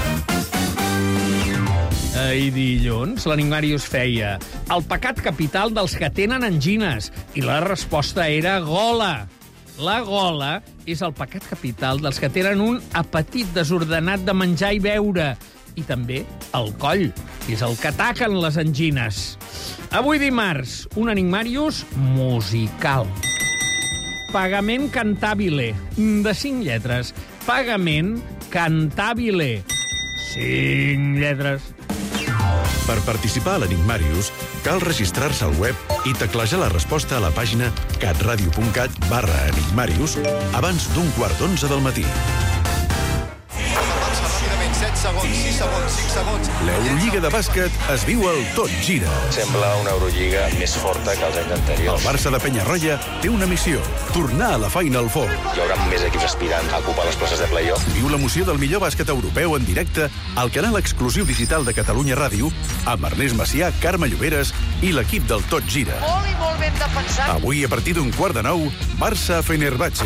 [SPEAKER 22] Ahir dilluns, l'Enigmàrius feia el pecat capital dels que tenen angines, i la resposta era gola. La gola és el pecat capital dels que tenen un apetit desordenat de menjar i beure, i també el coll, que és el que ataquen les angines. Avui dimarts, un Enigmàrius musical. Pagament cantabile, de 5 lletres. Pagament cantabile, 5 lletres.
[SPEAKER 2] Per participar a l'Enigmàrius, cal registrar-se al web i teclejar la resposta a la pàgina catradio.cat/enigmàrius abans d'11:15 del matí.
[SPEAKER 12] 7 segons, 6 segons, 5 segons.
[SPEAKER 2] L'Eurolliga de bàsquet es viu al Tot Gira.
[SPEAKER 24] Sembla una Eurolliga més forta que els anys anteriors.
[SPEAKER 2] El Barça de Penyarroia té una missió, tornar a la Final Four.
[SPEAKER 24] Hi haurà més equips aspirants a ocupar les places de play-off.
[SPEAKER 2] Viu l'emoció del millor bàsquet europeu en directe al canal exclusiu digital de Catalunya Ràdio amb Ernest Macià, Carme Lloberes i l'equip del Tot Gira.
[SPEAKER 27] Molt i molt ben defensat.
[SPEAKER 2] Avui, a partir d'15:45, Barça-Fenerbahçe.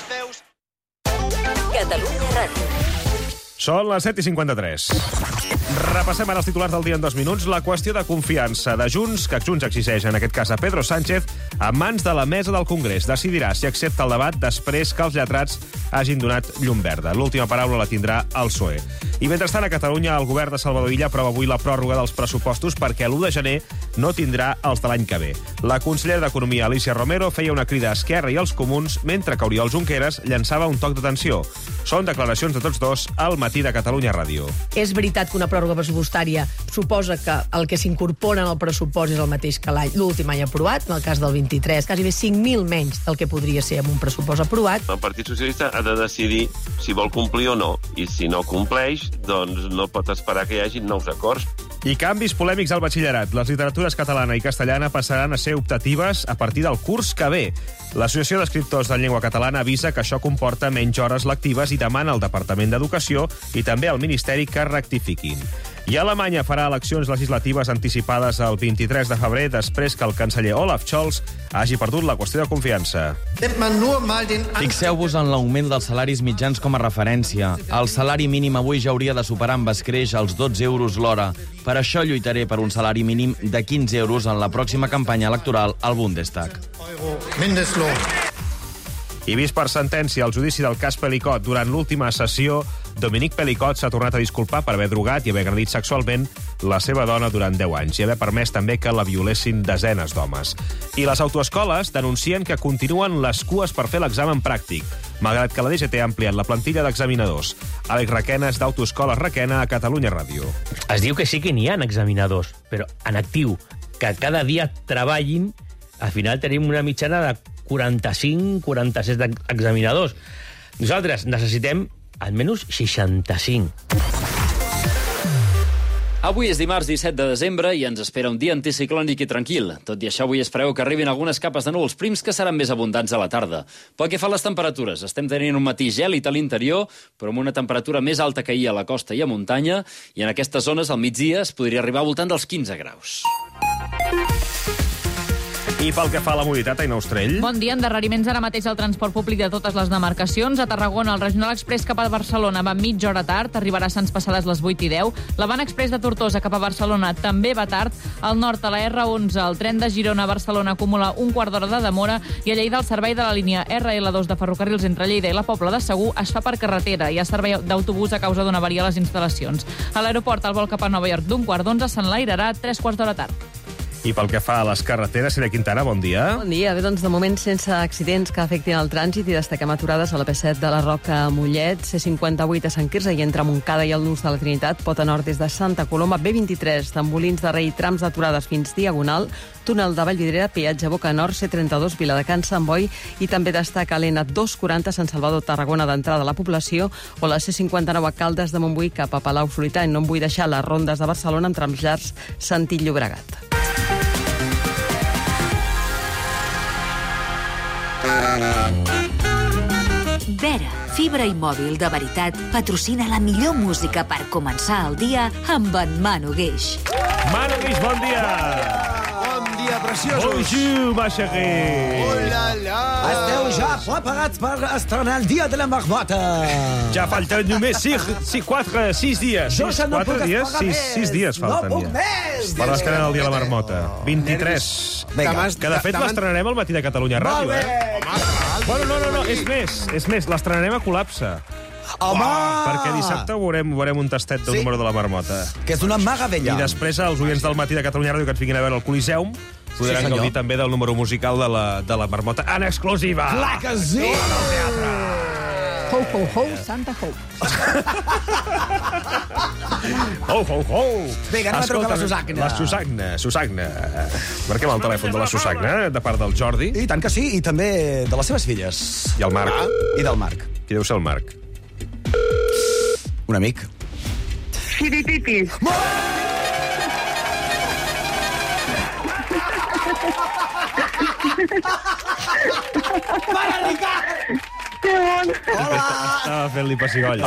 [SPEAKER 6] Catalunya Ràdio.
[SPEAKER 1] Són les 7:53. Repassem ara els titulars del dia en 2 minuts. La qüestió de confiança de Junts, que Junts exigeix en aquest cas a Pedro Sánchez, a mans de la mesa del Congrés. Decidirà si accepta el debat després que els lletrats hagin donat llum verda. L'última paraula la tindrà el PSOE. I mentrestant, a Catalunya, el govern de Salvador Illa aprova avui la pròrroga dels pressupostos perquè l'1 de gener no tindrà els de l'any que ve. La consellera d'Economia, Alicia Romero, feia una crida a Esquerra i als comuns, mentre que Oriol Junqueras llançava un toc d'atenció. Són declaracions de tots dos al Matí de Catalunya Ràdio.
[SPEAKER 4] És veritat que una pròrroga pressupostària suposa que el que s'incorpora en el pressupost és el mateix que l'últim any aprovat, en el cas del 23, quasi bé 5.000 menys del que podria ser amb un pressupost aprovat.
[SPEAKER 8] El Partit Socialista ha de decidir si vol complir o no, i si no compleix, doncs no pot esperar que hi hagi nous acords.
[SPEAKER 1] I canvis polèmics al batxillerat. Les literatures catalana i castellana passaran a ser optatives a partir del curs que ve. L'Associació d'Escriptors de Llengua Catalana avisa que això comporta menys hores lectives i demana al Departament d'Educació i també al Ministeri que rectifiquin. I Alemanya farà eleccions legislatives anticipades el 23 de febrer després que el canceller Olaf Scholz hagi perdut la qüestió de confiança.
[SPEAKER 13] Fixeu-vos en l'augment dels salaris mitjans com a referència. El salari mínim avui ja hauria de superar amb escreix els 12 euros l'hora. Per això lluitaré per un salari mínim de 15 euros en la pròxima campanya electoral al Bundestag.
[SPEAKER 1] I vist per sentència el judici del cas Pelicot, durant l'última sessió, Dominic Pelicot s'ha tornat a disculpar per haver drogat i haver agredit sexualment la seva dona durant 10 anys i haver permès també que la violessin desenes d'homes. I les autoescoles denuncien que continuen les cues per fer l'examen pràctic, malgrat que la DGT ha ampliat la plantilla d'examinadors. Àlex Requenes, d'Autoescoles Requena, a Catalunya Ràdio.
[SPEAKER 16] Es diu que sí que n'hi ha examinadors, però en actiu, que cada dia treballin, al final tenim una mitjana de 45-46 examinadors. Nosaltres necessitem almenys 65.
[SPEAKER 18] Avui és dimarts 17 de desembre i ens espera un dia anticiclònic i tranquil. Tot i això, avui es preveu que arribin algunes capes de núvols prims que seran més abundants a la tarda. Pel que fa a les temperatures, estem tenint un matí gèlid a l'interior, però amb una temperatura més alta que ahir a la costa i a muntanya, i en aquestes zones al migdia es podria arribar al voltant dels 15 graus.
[SPEAKER 1] I pel que fa a la mobilitat, Aina Ostrell.
[SPEAKER 26] Bon dia. Endarreriments ara mateix al transport públic de totes les demarcacions. A Tarragona, el Regional Express cap a Barcelona va mitja hora tard, arribarà a Sants passades les 8:10. L'Avant Express de Tortosa cap a Barcelona també va tard. Al nord, a la R11, el tren de Girona a Barcelona acumula un quart d'hora de demora i a Lleida el servei de la línia RL2 de ferrocarrils entre Lleida i la Pobla de Segur es fa per carretera. Hi ha servei d'autobús a causa d'una avaria a les instal·lacions. A l'aeroport, el vol cap a Nova York d'un quart d'11 s'enlairarà 3/4 d'hora tard.
[SPEAKER 1] I pel que fa a les carreteres, Sílvia Quintana, bon dia.
[SPEAKER 25] Bon dia. Bé, doncs de moment sense accidents que afectin el trànsit i destaquem aturades a la P7 de la Roca a Mollet, C58 a Sant Quirze i entre Montcada i el Nus de la Trinitat, Pota Nord des de Santa Coloma, B23 d'Embolins de Rei, trams d'aturades fins Diagonal, túnel de Vallvidrera, peatge Boca Nord, C32, Viladecans, Sant Boi, i també destaca l'N240 Sant Salvador, Tarragona, d'entrada a la població, o la C59 a Caldes de Montbui cap a Palau Solità. No em vull deixar les rondes de Barcelona en trams llargs, sentit Llobregat.
[SPEAKER 27] Vera, fibra i mòbil de veritat, patrocina la millor música per començar el dia amb en Manu Guix.
[SPEAKER 1] Manu Guix, bon dia!
[SPEAKER 21] Bon dia, preciosos!
[SPEAKER 1] Bonjour, ma chérie!
[SPEAKER 21] Oh la la!
[SPEAKER 17] Esteu ja preparats per estrenar el dia de la marmota!
[SPEAKER 1] Ja falten només 6 dies.
[SPEAKER 17] Jo ja no puc esperar més!
[SPEAKER 1] 6 dies falten.
[SPEAKER 17] No puc més!
[SPEAKER 1] Per l'estrenar el dia de la marmota. 23.
[SPEAKER 17] Vinga.
[SPEAKER 1] Que de fet l'estrenarem al Matí de Catalunya Ràdio, Bueno, no, és més, l'estrenarem a Col·lapse.
[SPEAKER 17] Home!
[SPEAKER 1] Perquè dissabte veurem un tastet del número de la marmota.
[SPEAKER 17] Que és una meravella.
[SPEAKER 1] I després els oients del Matí de Catalunya Ràdio que ens vinguin a veure al Coliseum podran gaudir també del número musical de la marmota en exclusiva.
[SPEAKER 17] Clar que sí!
[SPEAKER 20] Ho, ho, ho, Santa ho.
[SPEAKER 1] Ho, ho, ho.
[SPEAKER 17] Vinga, anem a trucar a la Susagna.
[SPEAKER 1] La Susagna. Marquem el telèfon de la Susagna, de part del Jordi.
[SPEAKER 17] I tant que sí, i també de les seves filles.
[SPEAKER 1] I el Marc.
[SPEAKER 17] I del Marc.
[SPEAKER 1] Qui deu ser el Marc?
[SPEAKER 17] Un amic.
[SPEAKER 28] Xiripipis.
[SPEAKER 17] Para, Ricard!
[SPEAKER 28] Que bon!
[SPEAKER 17] Hola!
[SPEAKER 1] Estava fent-li pessigolles.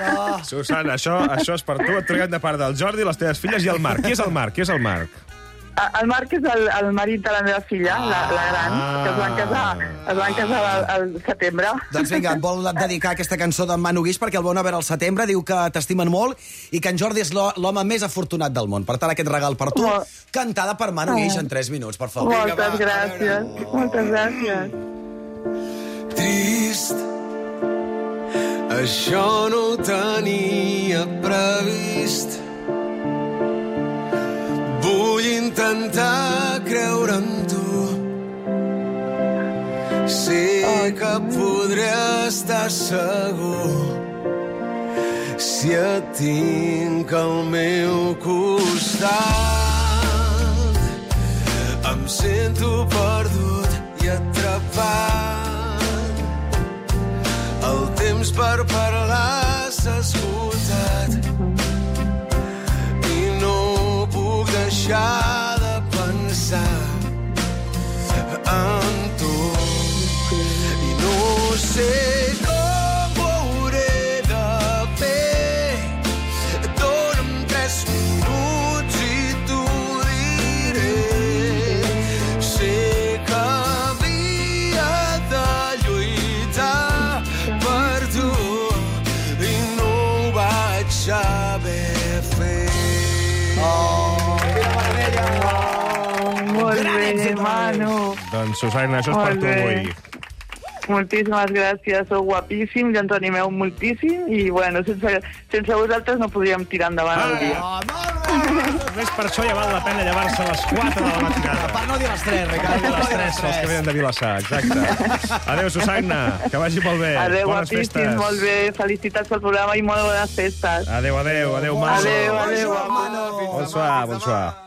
[SPEAKER 1] Susana, això és per tu. Et truquem de part del Jordi, les teves filles i el Marc. Qui és el Marc?
[SPEAKER 28] El Marc és el marit de la meva filla, la gran, que es van casar al setembre.
[SPEAKER 17] Doncs vinga, et vol dedicar aquesta cançó d'en Manu Guix perquè el van a veure al setembre, diu que t'estimen molt i que en Jordi és l'home més afortunat del món. Per tant, aquest regal per tu, cantada per Manu Guix en 3 minuts, per favor.
[SPEAKER 28] Moltes gràcies, moltes gràcies.
[SPEAKER 3] Trist, això no ho tenia previst. Vull intentar creure en tu. Sé que podré estar segur si et tinc al meu costat. Em sento perdut i atrapat. El temps per parlar s'ha esgotat i no puc deixar de pensar en tu. I no sé com ho hauré de fer. Dóna'm 3 minuts i t'ho diré. Sé que havia de lluitar per tu i no ho vaig saber fer.
[SPEAKER 28] Molt bé, Manu.
[SPEAKER 1] Doncs, Susana, això és per tu avui.
[SPEAKER 28] Moltíssimes gràcies, sou guapíssims i ens animeu moltíssim i, bueno, sense vosaltres no podríem tirar endavant el dia.
[SPEAKER 1] Només per això ja val la pena llevar-se a les 4 de la matinada.
[SPEAKER 17] Per no dir les 3, Ricard.
[SPEAKER 1] Per no dir les 3, els que venen de Vilassar, exacte. Adéu, Susana, que vagi molt bé.
[SPEAKER 28] Adéu,
[SPEAKER 1] bones
[SPEAKER 28] guapíssims,
[SPEAKER 1] festes.
[SPEAKER 28] molt bé, felicitats pel programa i molt bones festes.
[SPEAKER 1] Adéu, Manu.
[SPEAKER 28] Adéu, Manu.
[SPEAKER 1] Bonsoir.